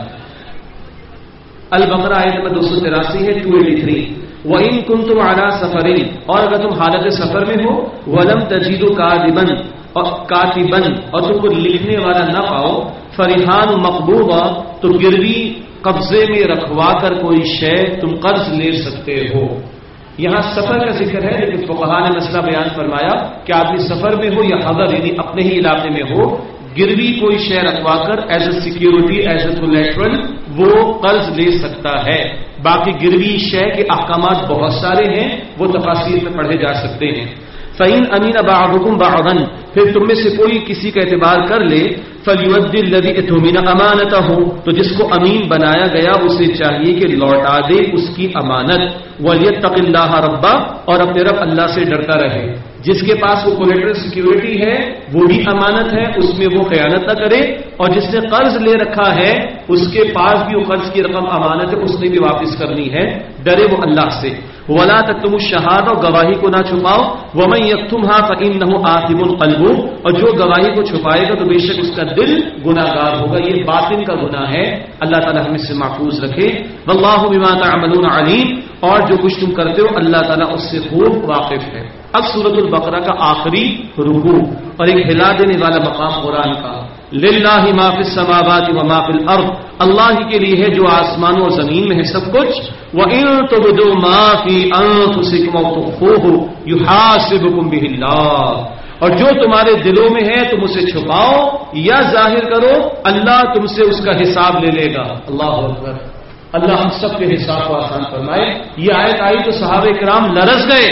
البقرہ آیت نمبر دو سو تراسی ہے دو سو تراسی. وَإِن كُنتُمْ عَلَىٰ سَفَرٍ، اور اگر تم حالت سفر میں ہو، وَلَمْ تَجِدُوا كَاتِبًا، اور کاتبن اور تم کو لکھنے والا نہ پاؤ، فرحان مقبوضہ، تو گروی قبضے میں رکھوا کر کوئی شے تم قرض لے سکتے ہو. یہاں سفر کا ذکر ہے، لیکن فقہاء نے مسئلہ بیان فرمایا کہ آدمی سفر میں ہو یا حضر یعنی اپنے ہی علاقے میں ہو، گروی کوئی شے رکھوا کر as a security as a collateral وہ قرض لے سکتا ہے. باقی گروی شے کے احکامات بہت سارے ہیں، وہ تفاصیل میں پڑھے جا سکتے ہیں. فَإِنْ أَمِنَ بَعْضُكُمْ بَعْضًا، پھر تم میں سے کوئی کسی کا اعتبار کر لے، فَلْيُؤَدِّ الَّذِي اؤْتُمِنَ أَمَانَتَهُ، تو جس کو امین بنایا گیا اسے چاہیے کہ لوٹا دے اس کی امانت. وَلْيَتَّقِ اللَّهَ رَبَّهُ، اور اپنے رب اللہ سے ڈرتا رہے. جس کے پاس وہ کولیٹرل سیکیورٹی ہے وہ بھی امانت ہے، اس میں وہ خیانت نہ کرے، اور جس نے قرض لے رکھا ہے اس کے پاس بھی وہ قرض کی رقم امانت ہے، اس نے بھی واپس کرنی ہے. ڈرے وہ اللہ سے. وَلَا تَكْتُمُوا الشَّهَادَةَ، اور گواہی کو نہ چھپاؤ. وَمَن يَكْتُمْهَا فَإِنَّهُ آثِمٌ قَلْبُهُ، اور جو گواہی کو چھپائے گا تو بے شک اس کا دل گناہگار ہوگا. یہ باطن کا گناہ ہے، اللہ تعالی ہمیں سے محفوظ رکھے. وَاللَّهُ بِمَا تَعْمَلُونَ عَلِيمٌ، اور جو کچھ تم کرتے ہو اللہ تعالیٰ اس سے خوب واقف ہے. اب سورۃ البقرہ کا آخری رکوع اور ایک ہلا دینے والا مقام قرآن کا. للہ ما فی السماوات وما فی الارض، اللہ ہی کے لیے ہے جو آسمانوں اور زمین میں ہے سب کچھ. وَإِن تُبْدُوا مَا فِي أَنفُسِكُمْ أَوْ تُخْفُوهُ يُحَاسِبْكُم بِهِ اللَّهُ، اور جو تمہارے دلوں میں ہے تم اسے چھپاؤ یا ظاہر کرو، اللہ تم سے اس کا حساب لے لے گا. اللہ اکبر. اللہ ہم سب کے حساب کو آسان فرمائے. یہ آیت آئی تو صحابہ کرام لرز گئے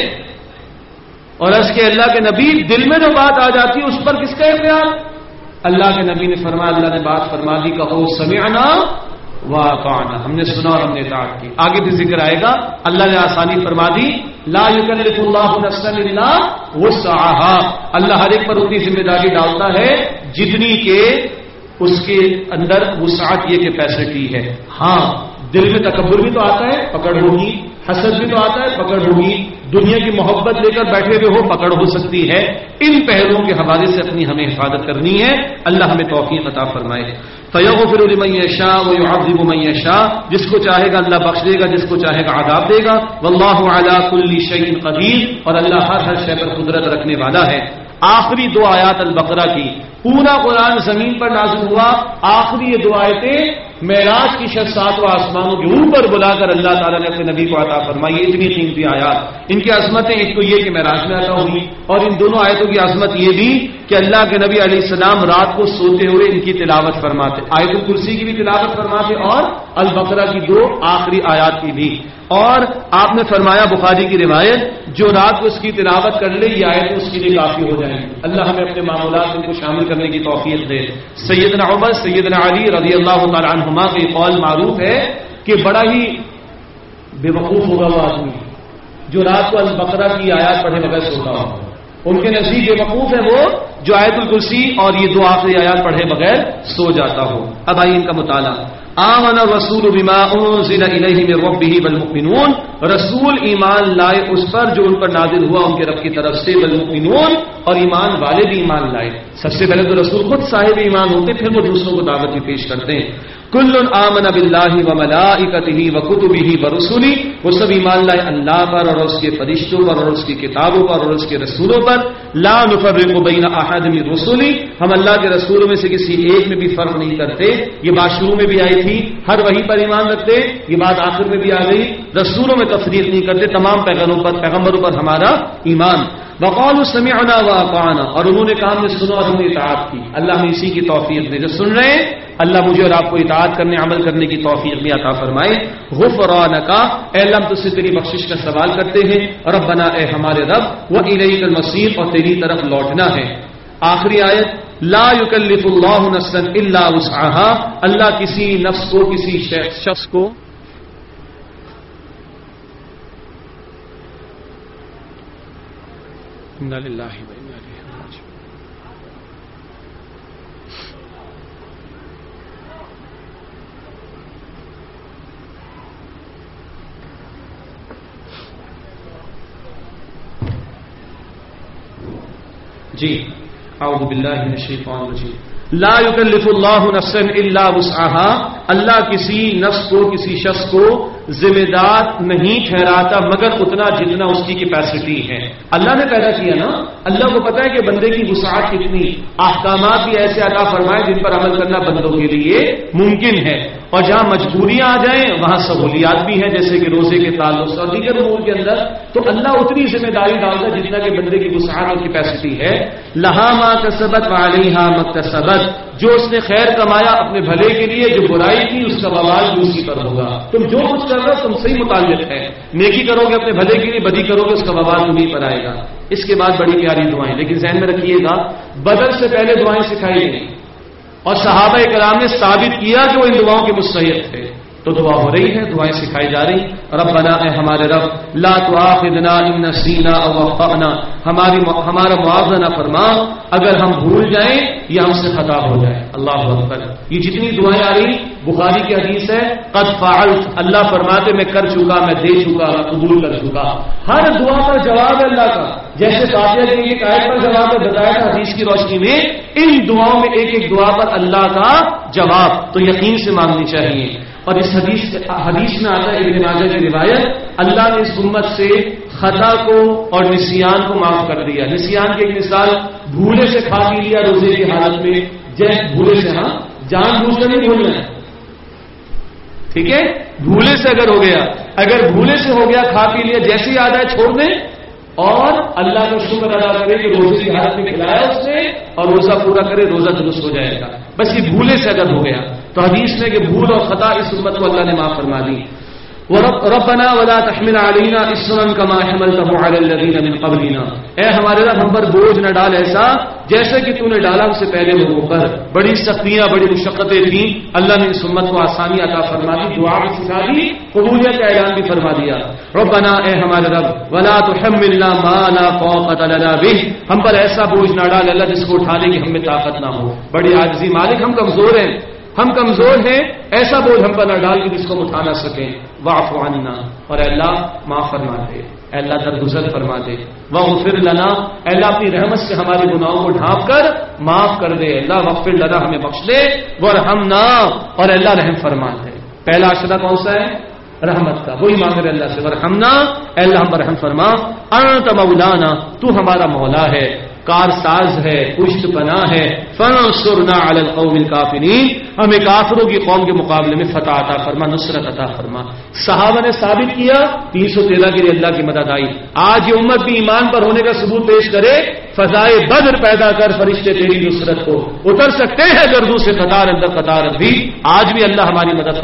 اور عرض کے اللہ کے نبی دل میں جو بات آ جاتی ہے اس پر کس کا اختیار؟ اللہ کے نبی نے فرمایا، اللہ نے بات فرما دی، کہو سمعنا واطعنا، ہم نے سنا اور ہم نے اطاعت کی. آگے بھی ذکر آئے گا. اللہ نے آسانی فرما دی. لا یکلف اللہ نفسا الا وسعها، اللہ ہر ایک پر اتنی ذمہ داری ڈالتا ہے جتنی کہ اس کے اندر وسعت یہ کہ کیپیسٹی ہے. ہاں دل میں تکبر بھی تو آتا ہے، پکڑ ہوگی. حسد بھی تو آتا ہے، پکڑ ہوگی. دنیا کی محبت لے کر بیٹھے ہوئے ہو، پکڑ ہو سکتی ہے. ان پہلوؤں کے حوالے سے اپنی ہمیں حفاظت کرنی ہے. اللہ ہمیں توفیق عطا فرمائے. فَيَغْفِرُ لِمَن يَشَاءُ وَيُعَذِّبُ مَن يَشَاءُ، جس کو چاہے گا اللہ بخش دے گا، جس کو چاہے گا عذاب دے گا. وَاللَّهُ عَلَى كُلِّ شَيْءٍ قَدِيرٌ، اور اللہ ہر ہر شے پر قدرت رکھنے والا ہے. آخری دو آیات البقرہ کی. پورا قرآن زمین پر نازل ہوا، آخری یہ دو آیتیں معراج کی شب ساتواں آسمانوں کے اوپر بلا کر اللہ تعالیٰ نے اپنے نبی کو عطا فرمائی. اتنی قیمتی آیات. ان کی عظمتیں ایک تو یہ کہ معراج میں عطا ہوئی، اور ان دونوں آیتوں کی عظمت یہ بھی کہ اللہ کے نبی علیہ السلام رات کو سوتے ہوئے ان کی تلاوت فرماتے. آیت الکرسی کی بھی تلاوت فرماتے اور البقرہ کی دو آخری آیات کی بھی. اور آپ نے فرمایا بخاری کی روایت، جو رات کو اس کی تلاوت کر لے یہ آیت اس کے لیے کافی ہو جائیں گی. اللہ ہمیں اپنے معمولات ان کو شامل کرنے کی توفیق دے. سیدنا عمر سیدنا علی رضی اللہ تعالی عنہما کا یہ قول معروف ہے کہ بڑا ہی بے وقوف ہوگا وہ آدمی جو رات کو البقرہ کی آیات پڑھے بغیر سوتا ہو. ان کے نزدیک بے وقوف ہے وہ جو آیت الکرسی اور یہ دو آخری آیات پڑھے بغیر سو جاتا ہو. اب آئیے ان کا مطالعہ. آمن الرسول بما انزل الیہ من ربہ والمؤمنون، رسول ایمان لائے اس پر جو ان پر نازل ہوا ان کے رب کی طرف سے، والمؤمنون، اور ایمان والے بھی ایمان لائے. سب سے پہلے تو رسول خود صاحب ایمان ہوتے، پھر وہ دوسروں کو دعوت بھی پیش کرتے ہیں. کل آمن باللہ وملائکتہ وکتبہ ورسلہ، وہ سب ایمان لائے اللہ پر اور اس کے فرشتوں پر اور اس کی کتابوں پر اور اس کے رسولوں پر. لا نفرق بین احد من رسلہ، ہم اللہ کے رسولوں میں سے کسی ایک میں بھی فرق نہیں کرتے. یہ بات شروع میں بھی آئی تھی، ہر وحی پر ایمان رکھتے. یہ بات آخر میں بھی آ گئی، رسولوں میں تفریق نہیں کرتے، تمام پیغمبروں پر پیغمبروں پر ہمارا ایمان. وقالوا سمعنا واطعنا، اور انہوں نے کہا ہم نے سنا اور ہم نے اطاعت کی. اللہ نے اسی کی توفیق دے. جو سن رہے ہیں اللہ مجھے اور آپ کو اطاعت کرنے عمل کرنے کی توفیق بھی عطا فرمائے. غفرانک، اے اللہ ہم تجھ سے تیری بخشش کا سوال کرتے ہیں. ربنا، اے ہمارے رب، والیک المصیر، اور تیری طرف لوٹنا ہے. آخری آیت، لا یکلف اللہ نفسا الا وسعها، اللہ کسی نفس کو کسی شخص کو انا للہ و انا الیہ راجعون. جی اعوذ باللہ من الشیطان الرجیم. لا یکلف اللہ نفسا الا وسعها، اللہ کسی نفس کو کسی شخص کو ذمہ دار نہیں ٹھہراتا مگر اتنا جتنا اس کی کیپیسٹی ہے. اللہ نے پیدا کیا نا، اللہ کو پتا ہے کہ بندے کی وسعت کتنی. احکامات بھی ایسے عطا فرمائے جن پر عمل کرنا بندوں کے لیے ممکن ہے، اور جہاں مجبوریاں آ جائیں وہاں سہولیات بھی ہیں، جیسے کہ روزے کے تعلق سے اور دیگر امور کے اندر. تو اللہ اتنی ذمہ داری ڈالتا جتنا کہ بندے کی وسعت اور کیپیسٹی ہے. لہا ما کسبت وعلیہا ما اکتسبت، جو اس نے خیر کمایا اپنے بھلے کے لیے، جو برائی کی اس کا وبال بھی اسی پر ہوگا. تم جو کچھ کر رہے ہو تم سے ہی متعلق ہے. نیکی کرو گے اپنے بھلے کے لیے، بدی کرو گے اس کا وبال تمہیں پر آئے گا. اس کے بعد بڑی پیاری دعائیں، لیکن ذہن میں رکھیے گا بدر سے پہلے دعائیں سکھائی گئی اور صحابہ کرام نے ثابت کیا کہ وہ ان دعاؤں کے مستحق تھے. تو دعا ہو رہی ہے، دعائیں سکھائی جا رہی. ربنا، اے ہمارے رب، لا تؤاخذنا ان نسینا او اخطأنا، ہماری ہمارا معاوضہ نہ فرما اگر ہم بھول جائیں یا ہم سے خطا ہو جائے. اللہ اکبر. یہ جتنی دعائیں آ رہی بخاری کی حدیث ہے، قد فعلت، اللہ فرماتے میں کر چکا، میں دے چکا، میں قبول کر چکا. ہر دعا پر جواب ہے اللہ کا. جیسے فاتحہ کی ایک آیت پر جواب ہے بتایا تھا حدیث کی روشنی میں، ان دعاؤں میں ایک ایک دعا پر اللہ کا جواب. تو یقین سے مانگنی چاہیے. اور اس حدیث حدیث میں آتا ہے ابن ماجہ کی روایت، اللہ نے اس امت سے خطا کو اور نسیان کو معاف کر دیا. نسیان کی ایک مثال، بھولے سے کھا پی لیا روزے کی حالت میں، جیسے بھولے سے، ہاں جان بوجھ کر نہیں بھولنا ہے، ٹھیک ہے. بھولے سے اگر ہو گیا، اگر بھولے سے ہو گیا کھا پی لیا، جیسے یاد آئے چھوڑ دیں اور اللہ کا شکر ادا کرے کہ روزے کی حالت میں کھلایا اس نے اور روزہ پورا کرے، روزہ درست ہو جائے گا. بس یہ بھولے سے اگر ہو گیا تو حدیث میں کہ بھول اور خطا اس امت کو اللہ نے معاف فرما دی. ربنا ولا تحمل علينا اصرا كما حملته على الذين من قبلنا، اے ہمارے رب ہم پر بوجھ نہ ڈال ایسا جیسے کہ تو نے ڈالا اس سے پہلے لوگوں پر. بڑی سختیاں بڑی مشقتیں تھیں، اللہ نے اس امت کو آسانی عطا فرما دی، دعا بھی سکھا دی، قبولیت کا اعلان بھی فرما دیا. ربنا، اے ہمارے رب، ولا تحملنا ما لا طاقة لنا به، ہم پر ایسا بوجھ نہ ڈال اللہ جس کو اٹھانے کی ہم میں طاقت نہ ہو. بڑی عاجزی مالک، ہم کمزور ہیں، ہم کمزور ہیں، ایسا بوجھ ہم پر نہ ڈال کے جس کو ہم اٹھا نہ سکیں. واعف عنا، اور اے اللہ معاف فرما دے، اے اللہ درگزر فرما دے. واغفر لنا، اے اللہ اپنی رحمت سے ہمارے گناہوں کو ڈھانپ کر معاف کر دے. اللہ واغفر لنا، ہمیں بخش دے. وارحمنا، اور اللہ رحم فرما دے. پہلا اشارہ کون سا ہے؟ رحمت کا، وہی مانگ رہے اللہ سے. وارحمنا، اے اللہ ہم پر رحم فرما. انت مولانا، تو ہمارا مولا ہے، کار ساز ہے، پشت پناہ ہے. فانصرنا علی القوم الکافرین، ہمیں کافروں کی قوم کے مقابلے میں فتح عطا فرما، نصرت عطا فرما. صحابہ نے ثابت کیا، تین سو تیرہ کے لیے اللہ کی مدد آئی. آج یہ امت بھی ایمان پر ہونے کا ثبوت پیش کرے. فضائے بدر پیدا کر، فرشتے تیری نصرت کو اتر سکتے ہیں گردوں سے قطار اندر قطار بھی. آج بھی اللہ ہماری مدد